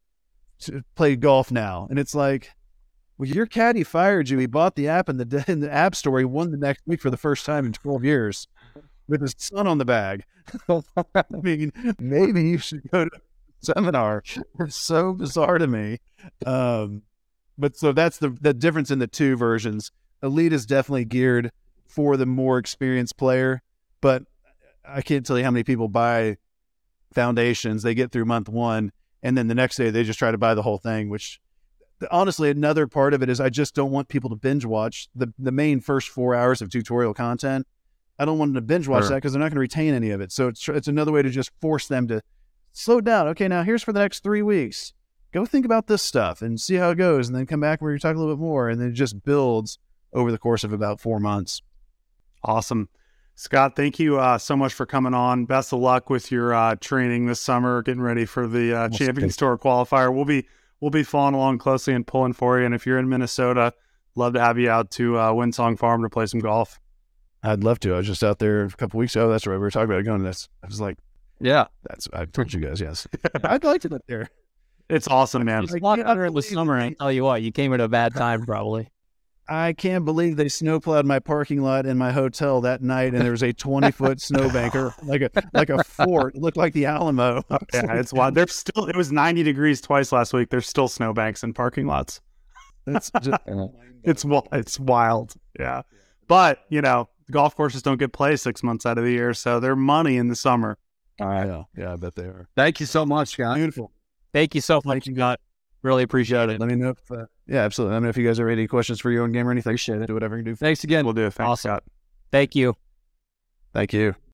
to play golf now. And it's like, well, your caddy fired you. He bought the app in the in the app store. He won the next week for the first time in twelve years with his son on the bag. I mean, maybe you should go to a seminar. It's so bizarre to me. Um, but so that's the the difference in the two versions. Elite is definitely geared for the more experienced player, but I can't tell you how many people buy Foundations. They get through month one, and then the next day they just try to buy the whole thing, which honestly, another part of it is I just don't want people to binge watch the, the main first four hours of tutorial content. I don't want them to binge watch Sure. that because they're not going to retain any of it. So it's, it's another way to just force them to slow down. Okay, now here's for the next three weeks. Go think about this stuff and see how it goes, and then come back where you talk a little bit more, and then it just builds over the course of about four months. Awesome. Scott, thank you uh, so much for coming on. Best of luck with your uh, training this summer, getting ready for the uh, Champions Tour qualifier. We'll be we'll be following along closely and pulling for you. And if you're in Minnesota, love to have you out to uh, Windsong Farm to play some golf. I'd love to. I was just out there a couple weeks ago. That's right. We were talking about it going. That's. I was like, Yeah. that's. I told you guys, yes. I'd like to live there. It's awesome, man. It's Like, a lot yeah, better in the believe summer. me. I tell you what, you came at a bad time, probably. I can't believe they snowplowed my parking lot in my hotel that night, and there was a twenty foot snowbanker, like a like a fort. It looked like the Alamo. Yeah, it's wild. There's still it was ninety degrees twice last week. There's still snowbanks in parking lots. It's just, It's wi- it's wild. Yeah. But, you know, golf courses don't get play six months out of the year, so they're money in the summer. yeah, yeah, I bet they are. Thank you so much, Scott. Beautiful. Thank you so much, Scott. Really appreciate it. Let me know if, uh, yeah, absolutely. Let me know if you guys have any questions for your own game or anything. Appreciate it. Do whatever you can do. Thanks again. We'll do it. Thanks, Awesome. Scott. Thank you. Thank you.